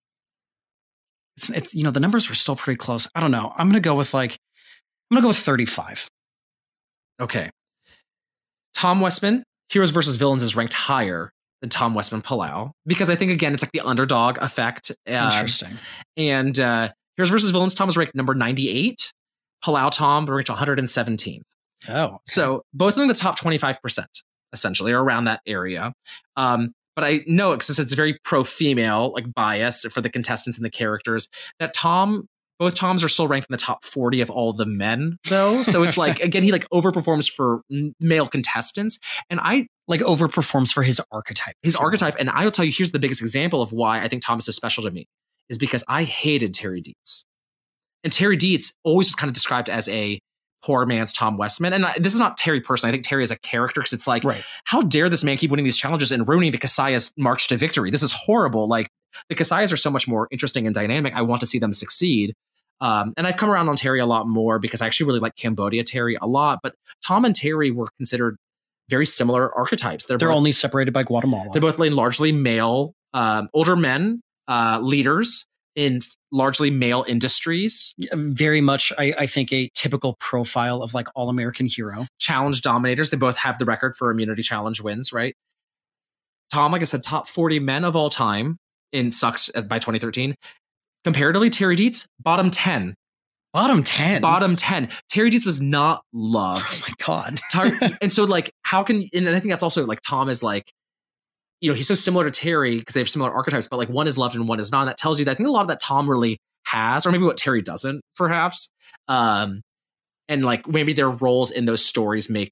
it's, it's you know, the numbers were still pretty close. I don't know. I'm going to go with like, I'm going to go with thirty-five. Okay. Tom Westman, Heroes versus Villains, is ranked higher than Tom Westman Palau because I think, again, it's like the underdog effect. Uh, Interesting. And uh, Heroes versus Villains, Tom was ranked number ninety-eight. Palau Tom ranked one hundred seventeenth. Oh. Okay. So both in the top twenty-five percent, essentially, or around that area. Um, but I know, since it's very pro-female, like bias for the contestants and the characters, that Tom, both Toms are still ranked in the top forty of all the men, though. So it's like, again, he like overperforms for male contestants. And I like overperforms for his archetype. His archetype. And I will tell you, here's the biggest example of why I think Tom is so special to me, is because I hated Terry Dietz. And Terry Dietz always was kind of described as a poor man's Tom Westman. And I, this is not Terry personally. I think Terry is a character because it's like, right. How dare this man keep winning these challenges and ruining the Kasayas' march to victory? This is horrible. Like, the Kasayas are so much more interesting and dynamic. I want to see them succeed. Um, and I've come around on Terry a lot more because I actually really like Cambodia Terry a lot. But Tom and Terry were considered very similar archetypes. They're, They're both, only separated by Guatemala. They're both largely male, um, older men, uh, leaders in largely male industries. Very much, I, I think, a typical profile of like all-American hero. Challenge dominators. They both have the record for immunity challenge wins, right? Tom, like I said, top forty men of all time in Sucks by twenty thirteen. Comparatively, Terry Dietz, bottom ten. Bottom ten? Bottom ten. Terry Dietz was not loved. Oh my God. And so, like, how can, and I think that's also, like, Tom is, like, you know, he's so similar to Terry because they have similar archetypes, but, like, one is loved and one is not. And that tells you that I think a lot of that Tom really has, or maybe what Terry doesn't, perhaps. Um, and, like, maybe their roles in those stories make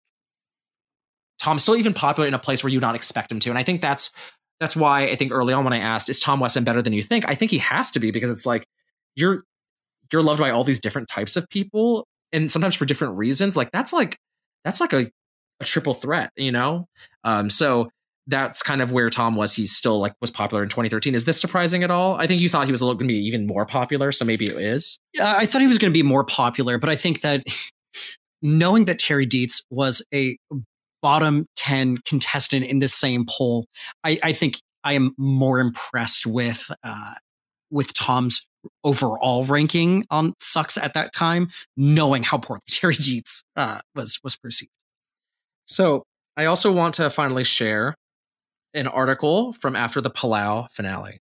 Tom still even popular in a place where you not expect him to. And I think that's, That's why I think early on when I asked, is Tom Westman better than you think? I think he has to be because it's like you're you're loved by all these different types of people and sometimes for different reasons. Like that's like that's like a, a triple threat, you know? Um, so that's kind of where Tom was. He still like was popular in twenty thirteen. Is this surprising at all? I think you thought he was a little going to be even more popular, so maybe it is. Yeah, I thought he was going to be more popular, but I think that knowing that Terry Dietz was a bottom ten contestant in this same poll, I, I think I am more impressed with uh, with Tom's overall ranking on Sucks at that time, knowing how poorly Terry Dietz uh, was was perceived. So I also want to finally share an article from after the Palau finale.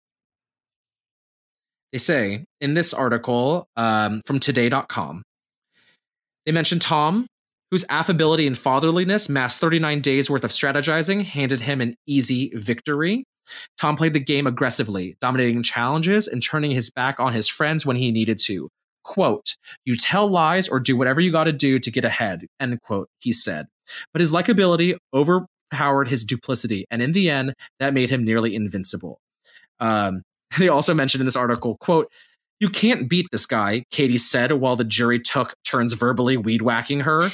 They say in this article um, from today dot com, they mention Tom, whose affability and fatherliness masked thirty-nine days worth of strategizing, handed him an easy victory. Tom played the game aggressively, dominating challenges and turning his back on his friends when he needed to. Quote, you tell lies or do whatever you got to do to get ahead, end quote, he said. But his likability overpowered his duplicity, and in the end, that made him nearly invincible. Um, they also mentioned in this article, quote, you can't beat this guy, Katie said while the jury took turns verbally weed-whacking her.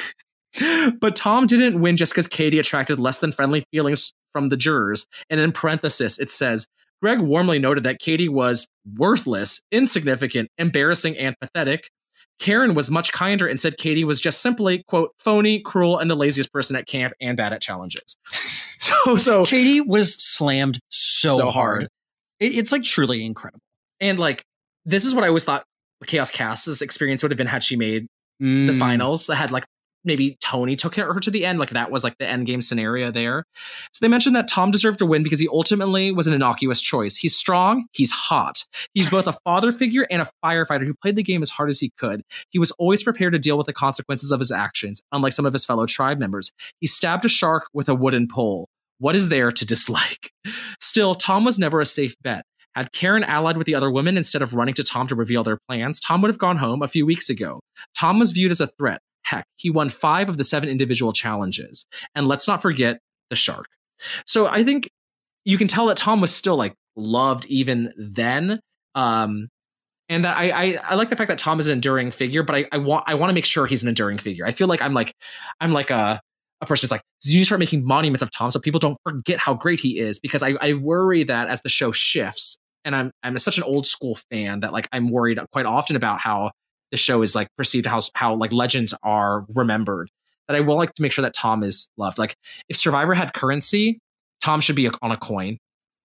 But Tom didn't win just because Katie attracted less than friendly feelings from the jurors. And in parenthesis, it says, Greg warmly noted that Katie was worthless, insignificant, embarrassing, and pathetic. Karen was much kinder and said Katie was just simply, quote, phony, cruel, and the laziest person at camp and bad at challenges. So, so Katie was slammed so, So hard. hard. It, it's like truly incredible. And like, this is what I always thought Chaos Cast's experience would have been had she made Mm. the finals. I had like maybe Tony took her to the end. Like that was like the end game scenario there. So they mentioned that Tom deserved to win because he ultimately was an innocuous choice. He's strong. He's hot. He's both a father figure and a firefighter who played the game as hard as he could. He was always prepared to deal with the consequences of his actions, unlike some of his fellow tribe members. He stabbed a shark with a wooden pole. What is there to dislike? Still, Tom was never a safe bet. Had Karen allied with the other women instead of running to Tom to reveal their plans, Tom would have gone home a few weeks ago. Tom was viewed as a threat. Heck, he won five of the seven individual challenges. And let's not forget the shark. So I think you can tell that Tom was still like loved even then. Um, and that I, I I like the fact that Tom is an enduring figure, but I, I want I want to make sure he's an enduring figure. I feel like I'm like I'm like a a person who's like, you need to start making monuments of Tom so people don't forget how great he is, because I, I worry that as the show shifts, and I'm I'm such an old school fan that like I'm worried quite often about how the show is like perceived, how how like legends are remembered, that I will like to make sure that Tom is loved. Like if Survivor had currency, Tom should be on a coin.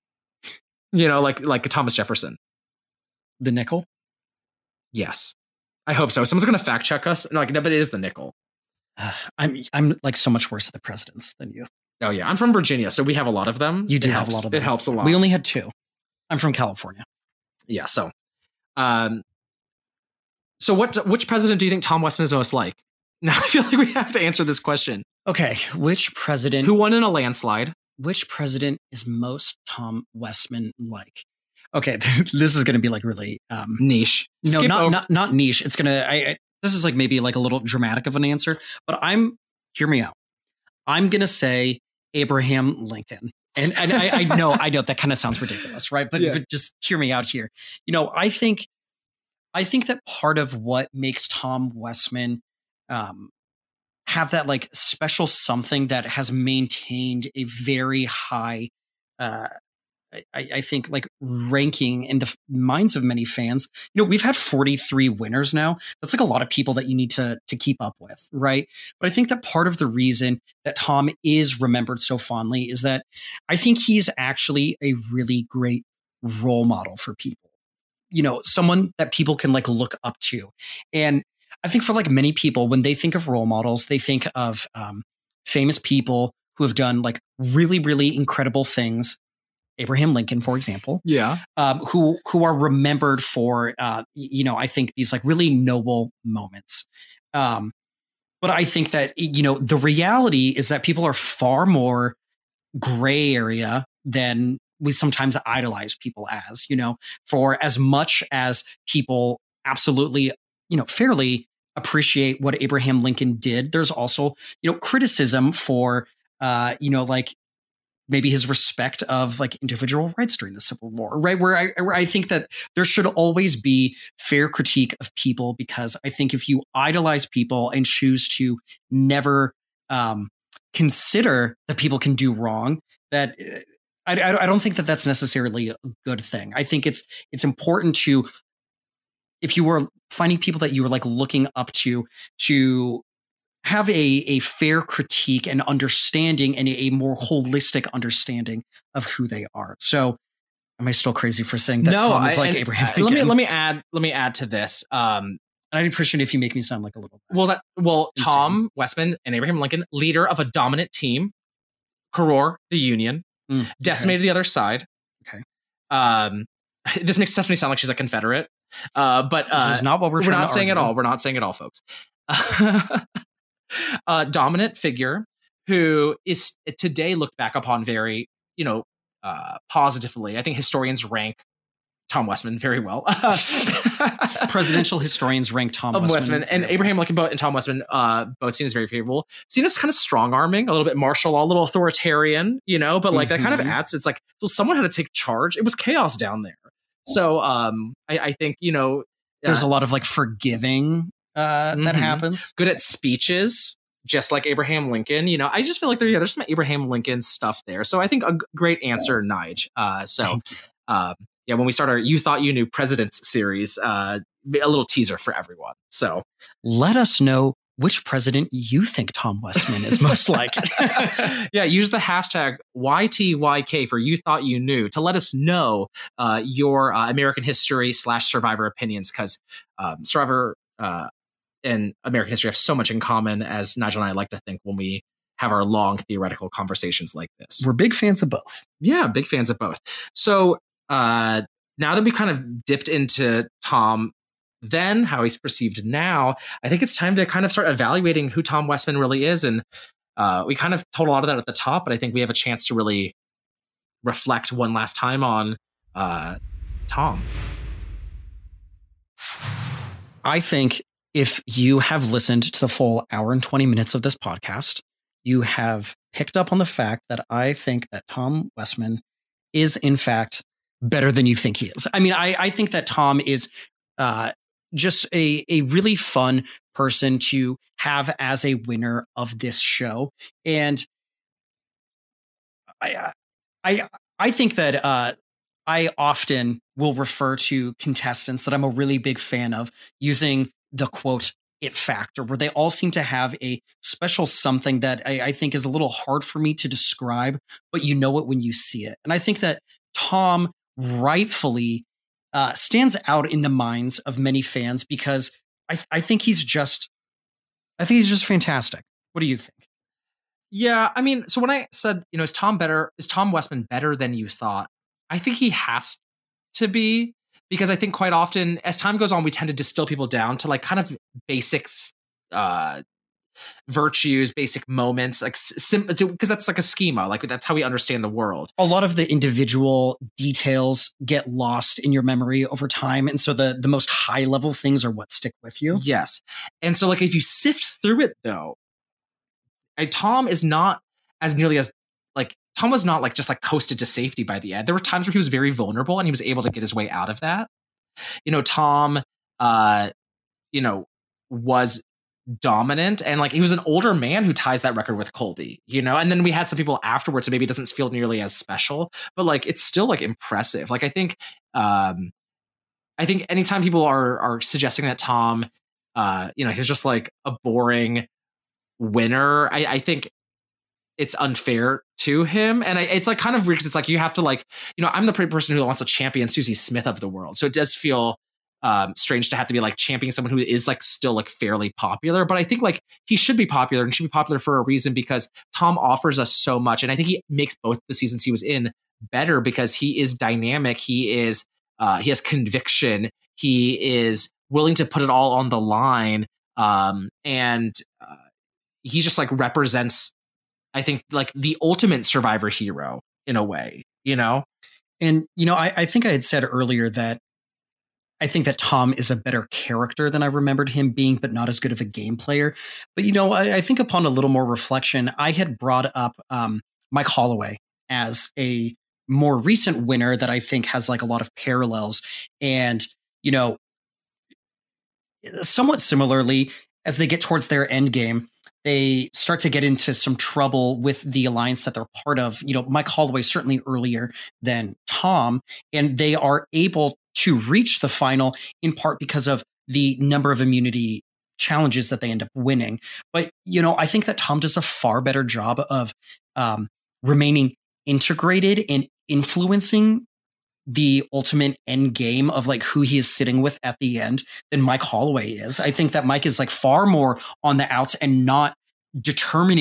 You know, like like Thomas Jefferson. The nickel? Yes. I hope so. Someone's going to fact check us. No, like, no, but it is the nickel. Uh, I'm I'm like so much worse at the presidents than you. Oh yeah, I'm from Virginia, so we have a lot of them. You do It have helps. a lot of them. It helps a lot. We only had two. I'm from California. Yeah. So, um, so what? Which president do you think Tom Weston is most like? Now I feel like we have to answer this question. Okay, which president? Who won in a landslide? Which president is most Tom Westman like? Okay, this is going to be like really um, Niche. no, Skip not, over- not not niche. It's gonna. I, I this is like maybe like a little dramatic of an answer, but I'm hear me out. I'm gonna say Abraham Lincoln. And, and I, I know, I know that kind of sounds ridiculous, right? But, Yeah. but just hear me out here. You know, I think, I think that part of what makes Tom Westman um, have that like special something that has maintained a very high, uh, I, I think like ranking in the minds of many fans. You know, we've had forty-three winners now. That's like a lot of people that you need to to keep up with, right? But I think that part of the reason that Tom is remembered so fondly is that I think he's actually a really great role model for people. You know, someone that people can like look up to. And I think for like many people, when they think of role models, they think of um, famous people who have done like really, really incredible things. Abraham Lincoln, for example, Yeah. um, who who are remembered for, uh, you know, I think these like really noble moments. Um, but I think that, you know, the reality is that people are far more gray area than we sometimes idolize people as, you know, for as much as people absolutely, you know, fairly appreciate what Abraham Lincoln did. There's also, you know, criticism for, uh, you know, like, maybe his respect of like individual rights during the Civil War, right? Where I, where I think that there should always be fair critique of people, because I think if you idolize people and choose to never um, consider that people can do wrong, that uh, I, I don't think that that's necessarily a good thing. I think it's it's important to, if you were finding people that you were like looking up to, to have a, a fair critique and understanding and a, a more holistic understanding of who they are. So am I still crazy for saying that No, Tom is I- like and, Abraham uh, Lincoln? Let me let me add let me add to this. Um, And I'd appreciate it if you make me sound like a little less. well, that well, insane. Tom Westman and Abraham Lincoln, leader of a dominant team, Karor, the Union, Mm, decimated okay. the other side. Okay. Um, this makes Stephanie sound like she's a Confederate, uh, but uh, Which is not what we're, we're trying not to saying argue. at all. We're not saying at all, folks. A dominant figure who is today looked back upon very, you know, uh, positively. I think historians rank Tom Westman very well. Presidential historians rank Tom Of Westman, Westman and Abraham Lincoln and Tom Westman, uh, both seen as very favorable. Seen as kind of strong arming, a little bit martial law, a little authoritarian, you know, but like mm-hmm. that kind of adds, it's like, so someone had to take charge. It was chaos down there. So um, I, I think, you know, there's uh, a lot of like forgiving uh, mm-hmm. that happens. Good at speeches, just like Abraham Lincoln. You know, I just feel like there, yeah, there's some Abraham Lincoln stuff there. So I think a g- great answer, Nige. Uh, so um, yeah, when we start our You Thought You Knew Presidents series, uh, a little teaser for everyone. So let us know which president you think Tom Westman is most like. Yeah, use the hashtag Y T Y K for You Thought You Knew to let us know uh, your uh, American history slash Survivor opinions, because um, Survivor uh, and American history have so much in common, as Nigel and I like to think when we have our long theoretical conversations like this. We're big fans of both. Yeah, big fans of both. So uh, now that we kind of dipped into Tom then, how he's perceived now, I think it's time to kind of start evaluating who Tom Westman really is. And uh, we kind of told a lot of that at the top, but I think we have a chance to really reflect one last time on uh, Tom. I think if you have listened to the full hour and twenty minutes of this podcast, you have picked up on the fact that I think that Tom Westman is, in fact, better than you think he is. I mean, I, I think that Tom is uh, just a, a really fun person to have as a winner of this show. And I, I, I think that uh, I often will refer to contestants that I'm a really big fan of using the quote it factor, where they all seem to have a special something that I, I think is a little hard for me to describe, but you know it when you see it. And I think that Tom rightfully uh, stands out in the minds of many fans because I, I think he's just, I think he's just fantastic. What do you think? Yeah, I mean, so when I said, you know, is Tom better, is Tom Westman better than you thought? I think he has to be, because I think quite often as time goes on, we tend to distill people down to like kind of basics, uh, virtues, basic moments, like sim- because that's like a schema, like that's how we understand the world. A lot of the individual details get lost in your memory over time, and so the the most high level things are what stick with you. Yes, and so like if you sift through it though, I, Tom is not as nearly as like Tom was not like just like coasted to safety by the end. There were times where he was very vulnerable and he was able to get his way out of that. You know, Tom, uh, you know, was dominant, and like he was an older man who ties that record with Colby, you know, and then we had some people afterwards, so maybe it doesn't feel nearly as special, but like it's still like impressive. Like I think, um, I think anytime people are are suggesting that Tom, uh, you know, he's just like a boring winner, I, I think it's unfair to him. And I, it's like kind of weird because it's like you have to like, you know, I'm the person who wants to champion Susie Smith of the world. So it does feel um, strange to have to be like championing someone who is like still like fairly popular. But I think like he should be popular and should be popular for a reason, because Tom offers us so much. And I think he makes both the seasons he was in better because he is dynamic. He is, uh, he has conviction. He is willing to put it all on the line. Um, and uh, he just like represents, I think, like the ultimate Survivor hero in a way, you know? And, you know, I, I think I had said earlier that I think that Tom is a better character than I remembered him being, but not as good of a game player. But, you know, I, I think upon a little more reflection, I had brought up um, Mike Holloway as a more recent winner that I think has like a lot of parallels. And, you know, somewhat similarly, as they get towards their end game, they start to get into some trouble with the alliance that they're part of. You know, Mike Holloway certainly earlier than Tom, and they are able to reach the final in part because of the number of immunity challenges that they end up winning. But, you know, I think that Tom does a far better job of um, remaining integrated and influencing the ultimate end game of like who he is sitting with at the end than Mike Holloway is. I think that Mike is like far more on the outs and not determining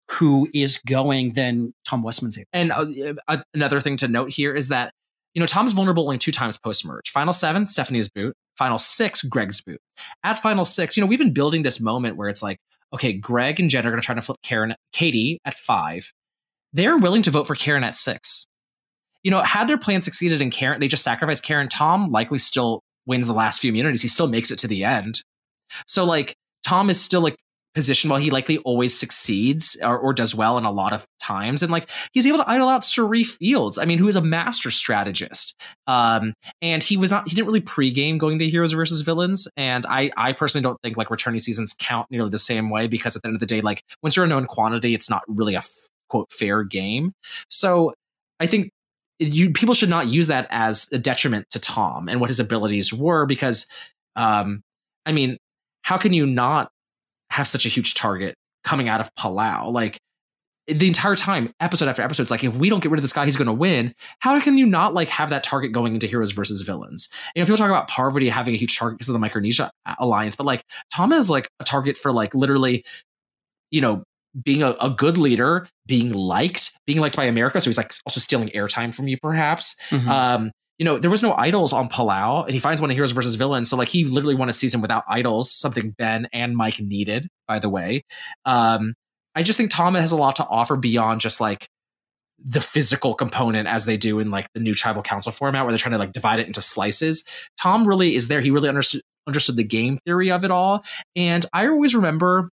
who is going than Tom Westman's able to. And uh, another thing to note here is that, you know, Tom's vulnerable only two times post-merge. Final seven, Stephanie's boot. Final six, Greg's boot. At final six, you know, we've been building this moment where it's like, okay, Greg and Jen are going to try to flip Karen, Katie at five. They're willing to vote for Karen at six. You know, had their plan succeeded in Karen, they just sacrificed Karen. Tom likely still wins the last few immunities. He still makes it to the end. So, like, Tom is still, like, position while he likely always succeeds or, or does well in a lot of times. And like, he's able to idle out Cirie Fields, I mean, who is a master strategist. Um, and he was not, he didn't really pregame going to Heroes versus Villains. And I, I personally don't think like returning seasons count nearly the same way, because at the end of the day, like once you're a known quantity, it's not really a f- quote fair game. So I think you, people should not use that as a detriment to Tom and what his abilities were, because um, I mean, how can you not have such a huge target coming out of Palau? Like the entire time, episode after episode, it's like, if we don't get rid of this guy, he's going to win. How can you not like have that target going into Heroes versus Villains? You know, people talk about Parvati having a huge target because of the Micronesia alliance, but like Tom is like a target for like literally, you know, being a, a good leader, being liked, being liked by America. So he's like also stealing airtime from you, perhaps. Mm-hmm. Um, You know, there was no idols on Palau, and he finds one in Heroes versus Villains. So, like, he literally won a season without idols, something Ben and Mike needed, by the way. Um, I just think Tom has a lot to offer beyond just, like, the physical component as they do in, like, the new Tribal Council format, where they're trying to, like, divide it into slices. Tom really is there. He really understood, understood the game theory of it all. And I always remember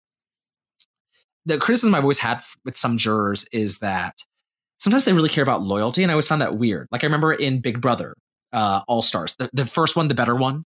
the criticism I've always had with some jurors is that sometimes they really care about loyalty, and I always found that weird. Like I remember in Big Brother, uh, All Stars, the, the first one, the better one,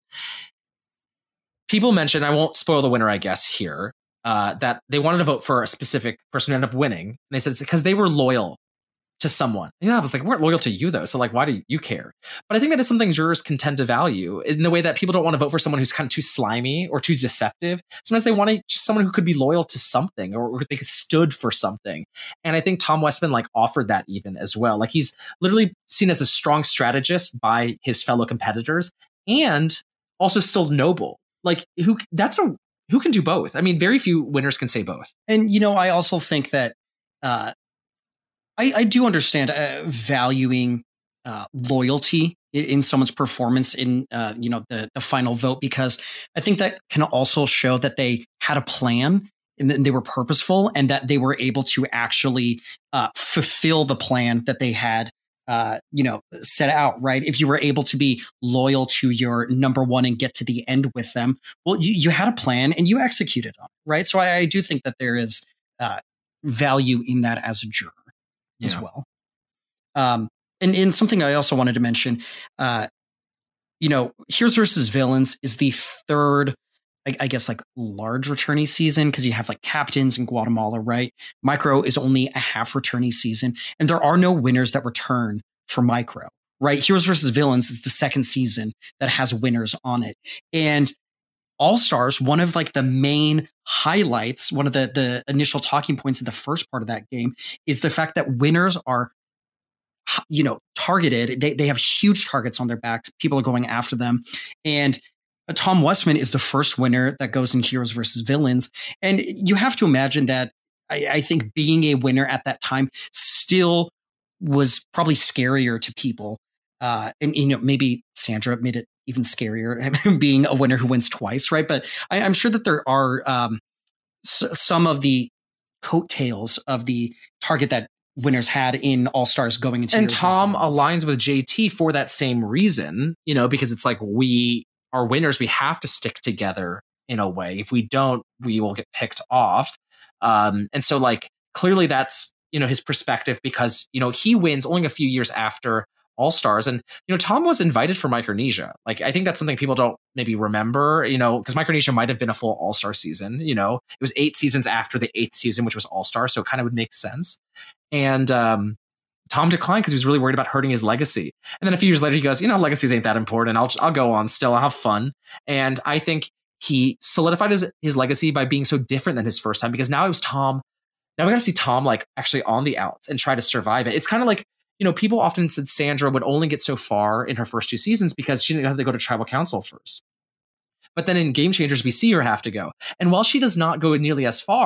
people mentioned, I won't spoil the winner, I guess, here, uh, that they wanted to vote for a specific person who ended up winning. And they said it's because they were loyal to someone. Yeah, I was like, we weren't loyal to you, though. So, like, why do you care? But I think that is something jurors can tend to value in the way that people don't want to vote for someone who's kind of too slimy or too deceptive. Sometimes they want to, just someone who could be loyal to something, or, or they stood for something. And I think Tom Westman, like, offered that even as well. Like, he's literally seen as a strong strategist by his fellow competitors and also still noble. Like, who that's a who can do both? I mean, very few winners can say both. And, you know, I also think that uh, I, I do understand uh, valuing uh, loyalty in, in someone's performance in, uh, you know, the, the final vote, because I think that can also show that they had a plan and that they were purposeful and that they were able to actually uh, fulfill the plan that they had, uh, you know, set out, right? If you were able to be loyal to your number one and get to the end with them, well, you, you had a plan and you executed on it, right? So I, I do think that there is uh, value in that as a juror. Yeah. As well. Um, and, and something I also wanted to mention, uh, you know, Heroes versus Villains is the third, I, I guess, like large returnee season, because you have like captains in Guatemala, right? Micro is only a half returnee season, and there are no winners that return for Micro, right? Heroes versus Villains is the second season that has winners on it. And All Stars, one of like the main highlights, one of the, the initial talking points in the first part of that game is the fact that winners are, you know, targeted. They, they have huge targets on their backs. People are going after them. And Tom Westman is the first winner that goes in Heroes versus Villains. And you have to imagine that I, I think being a winner at that time still was probably scarier to people. Uh, and, you know, maybe Sandra made it even scarier being a winner who wins twice, right? But I, I'm sure that there are um, s- some of the coattails of the target that winners had in All Stars going into. And Tom aligns with J T for that same reason, you know, because it's like, we are winners. We have to stick together in a way. If we don't, we will get picked off. Um, and so like, clearly that's, you know, his perspective, because, you know, he wins only a few years after All Stars. And, you know, Tom was invited for Micronesia. Like, I think that's something people don't maybe remember, you know, because Micronesia might have been a full All Star season. You know, it was eight seasons after the eighth season, which was All Star. So it kind of would make sense. And um, Tom declined because he was really worried about hurting his legacy. And then a few years later, he goes, you know, legacies ain't that important. I'll, I'll go on still. I'll have fun. And I think he solidified his, his legacy by being so different than his first time, because now it was Tom. Now we got to see Tom like actually on the outs and try to survive it. It's kind of like, you know, people often said Sandra would only get so far in her first two seasons because she didn't have to go to Tribal Council first. But then in Game Changers, we see her have to go. And while she does not go nearly as far,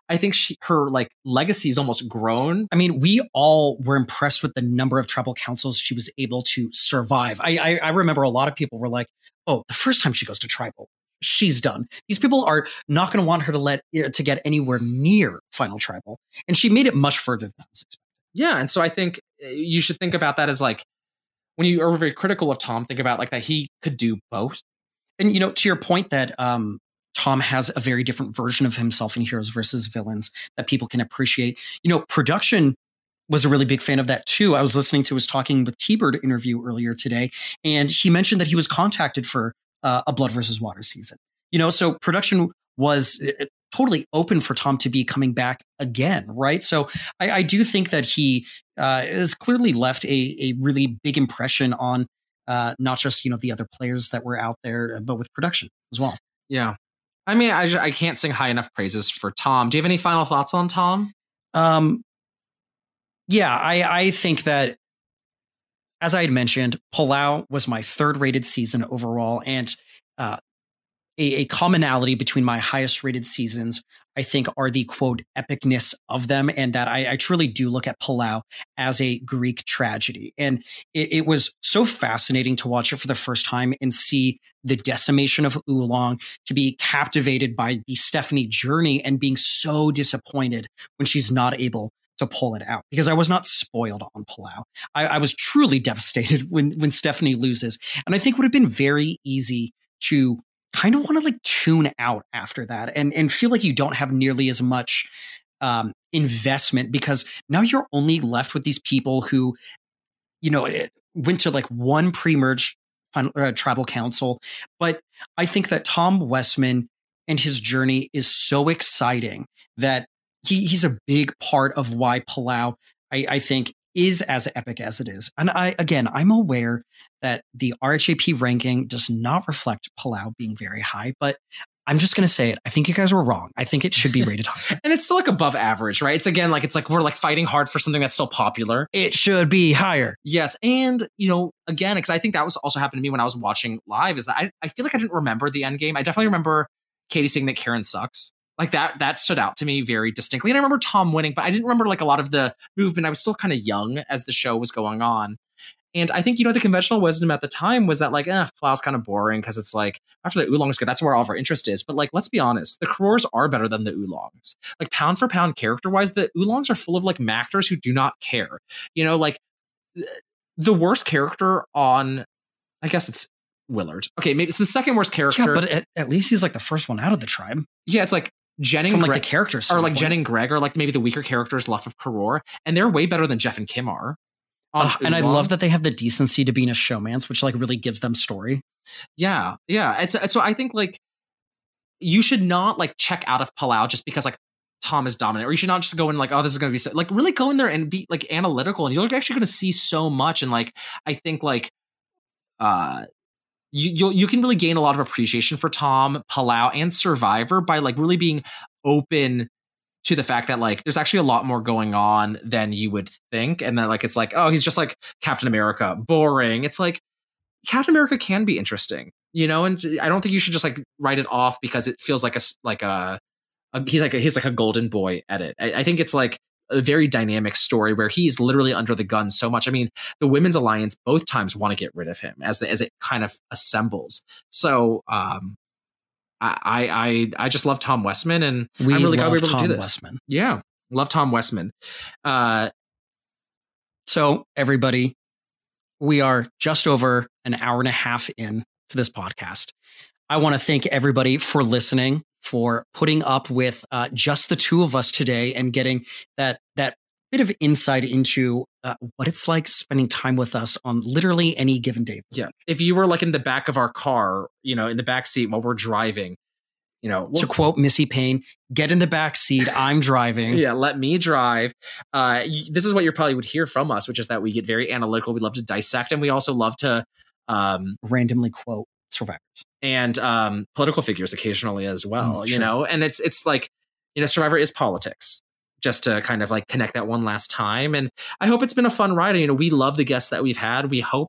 I think she, her like legacy is almost grown. I mean, we all were impressed with the number of tribal councils she was able to survive. I, I, I remember a lot of people were like, oh, the first time she goes to tribal, she's done. These people are not going to want her to let to get anywhere near final tribal. And she made it much further than I was expecting. Yeah. And so I think you should think about that as like, when you are very critical of Tom, think about like that he could do both. And, you know, to your point that um, Tom has a very different version of himself in Heroes versus Villains that people can appreciate. You know, production was a really big fan of that too. I was listening to his Talking with T-Bird interview earlier today, and he mentioned that he was contacted for uh, a Blood versus Water season. You know, so production was uh, totally open for Tom to be coming back again, right? So I, I do think that he uh, has clearly left a, a really big impression on uh, not just, you know, the other players that were out there, but with production as well. Yeah. I mean, I, I can't sing high enough praises for Tom. Do you have any final thoughts on Tom? Um, yeah, I, I think that, as I had mentioned, Palau was my third rated season overall, and uh, a, a commonality between my highest rated seasons, I think, are the quote epicness of them, and that I, I truly do look at Palau as a Greek tragedy. And it, it was so fascinating to watch it for the first time and see the decimation of Oolong, to be captivated by the Stephanie journey and being so disappointed when she's not able to pull it out, because I was not spoiled on Palau. I, I was truly devastated when, when Stephanie loses. And I think it would have been very easy to kind of want to like tune out after that and, and feel like you don't have nearly as much um, investment, because now you're only left with these people who, you know, it went to like one pre-merge uh, tribal council. But I think that Tom Westman and his journey is so exciting that he, he's a big part of why Palau, I, I think, is as epic as it is. And I, again, I'm aware that the R H A P ranking does not reflect Palau being very high, but I'm just going to say it. I think you guys were wrong. I think it should be rated high. And it's still like above average, right? It's again, like, it's like we're like fighting hard for something that's still popular. It should be higher. Yes. And, you know, again, because I think that was also happened to me when I was watching live, is that I, I feel like I didn't remember the end game. I definitely remember Katie saying that Karen sucks. Like that, that stood out to me very distinctly. And I remember Tom winning, but I didn't remember like a lot of the movement. I was still kind of young as the show was going on. And I think, you know, the conventional wisdom at the time was that like, eh, Palau's kind of boring because it's like, after the Oolongs go, that's where all of our interest is. But like, let's be honest, the Korors are better than the Oolongs. Like pound for pound character wise, the Oolongs are full of like actors who do not care. You know, like the worst character on, I guess it's Willard. Okay, maybe it's the second worst character. Yeah, but at, at least he's like the first one out of the tribe. Yeah, it's like Jen and From like Greg, the characters, or like Jen and Greg are like maybe the weaker characters left of Koror, and they're way better than Jeff and Kim are. Uh, and I love that they have the decency to be in a showmance, which like really gives them story. Yeah, yeah. It's, it's so I think like you should not like check out of Palau just because like Tom is dominant, or you should not just go in like, oh, this is going to be so, like really go in there and be like analytical, and you're actually going to see so much. And like I think like uh. You, you you can really gain a lot of appreciation for Tom, Palau, and Survivor by like really being open to the fact that like there's actually a lot more going on than you would think, and that like it's like, oh, he's just like Captain America, boring. It's like Captain America can be interesting, you know. And I don't think you should just like write it off because it feels like a like a, a he's like a, he's like a golden boy edit. I, I think it's like a very dynamic story where he's literally under the gun so much. I mean, the Women's Alliance both times want to get rid of him as the, as it kind of assembles. So um, I I I just love Tom Westman, and we I'm really glad we were able Tom to do this. Westman. Yeah, love Tom Westman. Uh, so everybody, we are just over an hour and a half in to this podcast. I want to thank everybody for listening, for putting up with uh, just the two of us today and getting that that bit of insight into uh, what it's like spending time with us on literally any given day. Yeah. If you were like in the back of our car, you know, in the back seat while we're driving, you know, to quote Missy Payne, get in the back seat. I'm driving. Yeah. Let me drive. Uh, this is what you probably would hear from us, which is that we get very analytical. We love to dissect, and we also love to um, randomly quote survivors and um, political figures occasionally as well, mm, you sure. know, and it's, it's like, you know, Survivor is politics, just to kind of like connect that one last time. And I hope it's been a fun ride. You know, we love the guests that we've had. We hope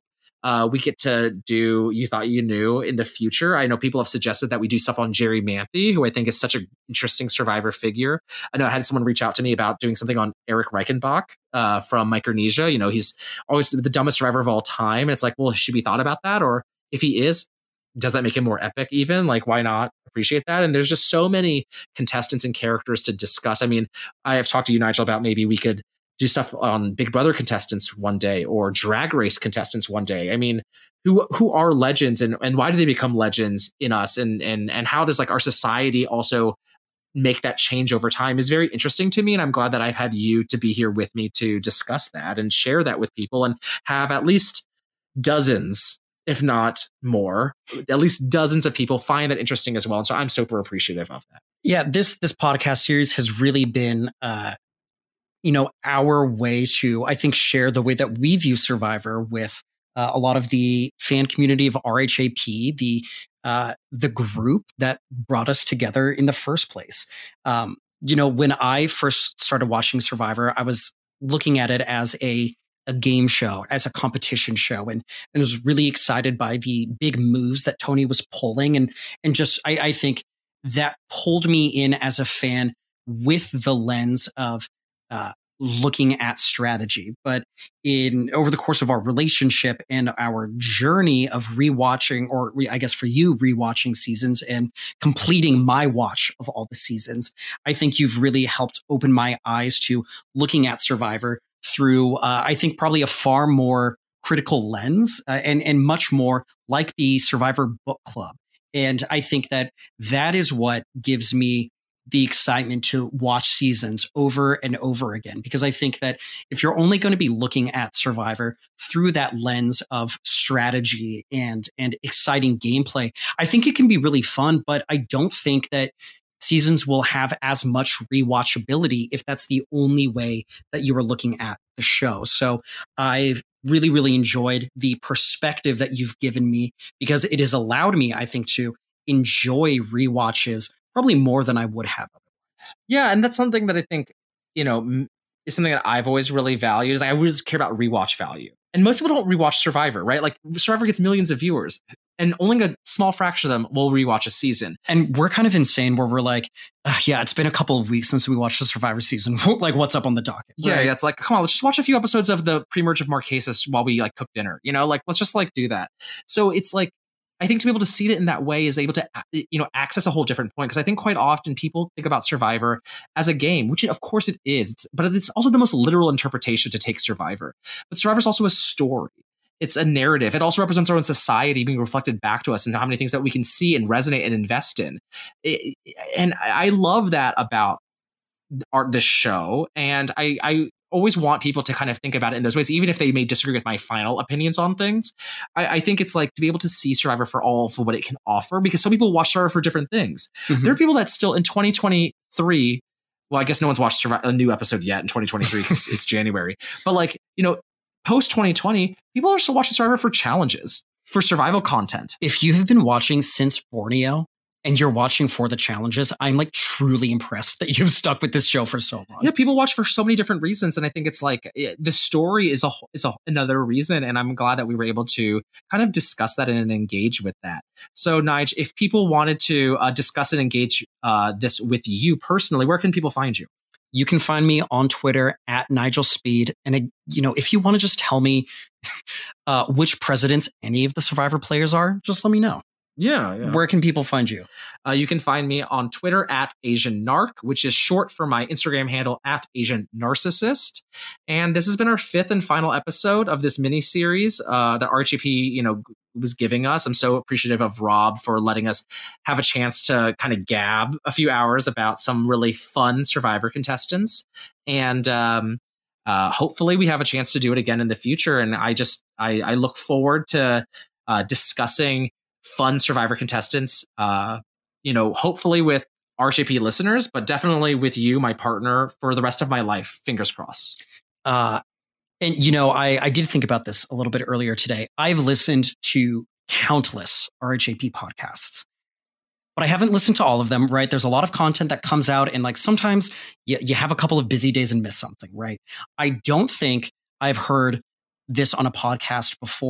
uh, we get to do You Thought You Knew in the future. I know people have suggested that we do stuff on Jerry Manthe, who I think is such an interesting Survivor figure. I know I had someone reach out to me about doing something on Eric Reichenbach uh, from Micronesia. You know, he's always the dumbest survivor of all time. And it's like, well, should we thought about that? Or if he is, does that make him more epic even? Like, why not appreciate that? And there's just so many contestants and characters to discuss. I mean, I have talked to you, Nigel, about maybe we could do stuff on Big Brother contestants one day or Drag Race contestants one day. I mean, who who are legends and, and why do they become legends in us? And and and how does like our society also make that change over time is very interesting to me. And I'm glad that I've had you to be here with me to discuss that and share that with people and have at least dozens, if not more, at least dozens of people find that interesting as well. And so I'm super appreciative of that. Yeah, this this podcast series has really been, uh, you know, our way to, I think, share the way that we view Survivor with uh, a lot of the fan community of R H A P, the uh, the group that brought us together in the first place. Um, you know, when I first started watching Survivor, I was looking at it as a a game show, as a competition show, and, and was really excited by the big moves that Tony was pulling. And, and just, I, I think that pulled me in as a fan with the lens of uh, looking at strategy. But in over the course of our relationship and our journey of rewatching, or re, I guess for you, rewatching seasons and completing my watch of all the seasons, I think you've really helped open my eyes to looking at Survivor through, uh, I think, probably a far more critical lens uh, and, and much more like the Survivor Book Club. And I think that that is what gives me the excitement to watch seasons over and over again, because I think that if you're only going to be looking at Survivor through that lens of strategy and, and exciting gameplay, I think it can be really fun, but I don't think that seasons will have as much rewatchability if that's the only way that you are looking at the show. So I've really, really enjoyed the perspective that you've given me, because it has allowed me, I think, to enjoy rewatches probably more than I would have otherwise. Yeah, and that's something that I think, you know, is something that I've always really valued. Is I always care about rewatch value. And most people don't rewatch Survivor, right? Like Survivor gets millions of viewers, and only a small fraction of them will rewatch a season. And we're kind of insane where we're like, yeah, it's been a couple of weeks since we watched the Survivor season. Like, what's up on the docket? Yeah, right? yeah, it's like, come on, let's just watch a few episodes of the pre-merge of Marquesas while we like cook dinner. You know, like let's just like do that. So it's like, I think to be able to see it in that way is able to, you know, access a whole different point. Because I think quite often people think about Survivor as a game, which of course it is, it's, but it's also the most literal interpretation to take Survivor. But Survivor is also a story. It's a narrative. It also represents our own society being reflected back to us and how many things that we can see and resonate and invest in. It, and I love that about art, this show. And I, I always want people to kind of think about it in those ways, even if they may disagree with my final opinions on things. I, I think it's like to be able to see Survivor for all for what it can offer, because some people watch Survivor for different things. Mm-hmm. There are people that still in twenty twenty-three, well, I guess no one's watched a new episode yet in twenty twenty-three because it's January. But like, you know, post twenty twenty, people are still watching Survivor for challenges, for survival content. If you have been watching since Borneo and you're watching for the challenges, I'm like truly impressed that you've stuck with this show for so long. Yeah, people watch for so many different reasons. And I think it's like it, the story is a is a, another reason. And I'm glad that we were able to kind of discuss that and engage with that. So, Nige, if people wanted to uh, discuss and engage uh, this with you personally, where can people find you? You can find me on Twitter at Nigel Speed. And, uh, you know, if you want to just tell me uh, which presidents any of the Survivor players are, just let me know. Yeah, yeah. Where can people find you? Uh, you can find me on Twitter at Asian Narc, which is short for my Instagram handle at Asian Narcissist. And this has been our fifth and final episode of this mini series uh, that R H A P, you know, was giving us. I'm so appreciative of Rob for letting us have a chance to kind of gab a few hours about some really fun Survivor contestants. And um, uh, hopefully we have a chance to do it again in the future. And I just, I, I look forward to uh, discussing fun Survivor contestants, uh, you know, hopefully with R H A P listeners, but definitely with you, my partner, for the rest of my life. Fingers crossed. Uh, and, you know, I, I did think about this a little bit earlier today. I've listened to countless R H A P podcasts, but I haven't listened to all of them, right? There's a lot of content that comes out, and like sometimes you, you have a couple of busy days and miss something, right? I don't think I've heard this on a podcast before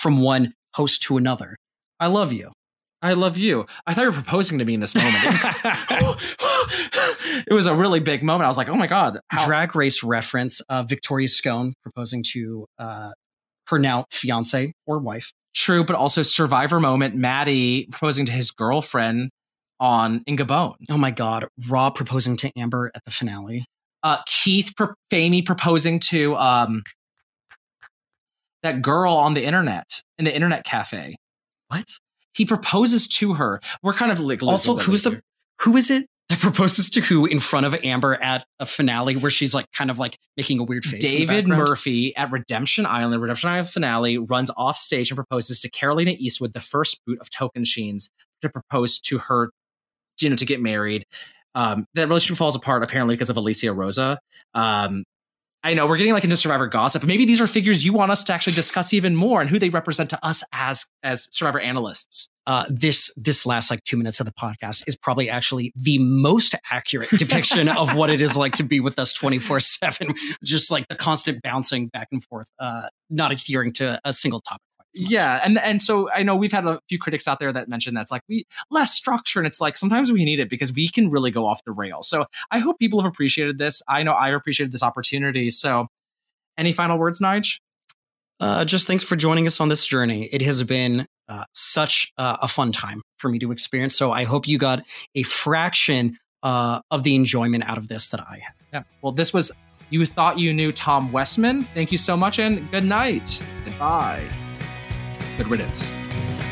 from one host to another. I love you. I love you. I thought you were proposing to me in this moment. It was, it was a really big moment. I was like, oh my God. How? Drag Race reference, uh, Victoria Scone proposing to uh, her now fiance or wife. True, but also Survivor moment, Maddie proposing to his girlfriend on in Gabon. Oh my God. Rob proposing to Amber at the finale. Uh, Keith pro- Famey proposing to um, that girl on the internet, in the internet cafe. What? He proposes to her. We're kind of like also who's the who is it that proposes to who in front of Amber at a finale where she's like kind of like making a weird face? David Murphy at Redemption Island, the Redemption Island finale, runs off stage and proposes to Carolina Eastwood, the first boot of Tocantins, to propose to her, you know, to get married. Um, that relationship falls apart apparently because of Alicia Rosa. Um, I know we're getting like into Survivor gossip, but maybe these are figures you want us to actually discuss even more and who they represent to us as as Survivor analysts. Uh, this this last like two minutes of the podcast is probably actually the most accurate depiction of what it is like to be with us twenty-four seven. Just like the constant bouncing back and forth, uh, not adhering to a single topic. Yeah, and and so I know we've had a few critics out there that mentioned that's like we less structure, and it's like sometimes we need it because we can really go off the rails. So I hope people have appreciated this. I know I've appreciated this opportunity. So any final words, Nige? Uh, just thanks for joining us on this journey. It has been uh, such uh, a fun time for me to experience. So I hope you got a fraction uh, of the enjoyment out of this that I had. Yeah. Well, this was You Thought You Knew Tom Westman. Thank you so much and good night. Goodbye. Good riddance.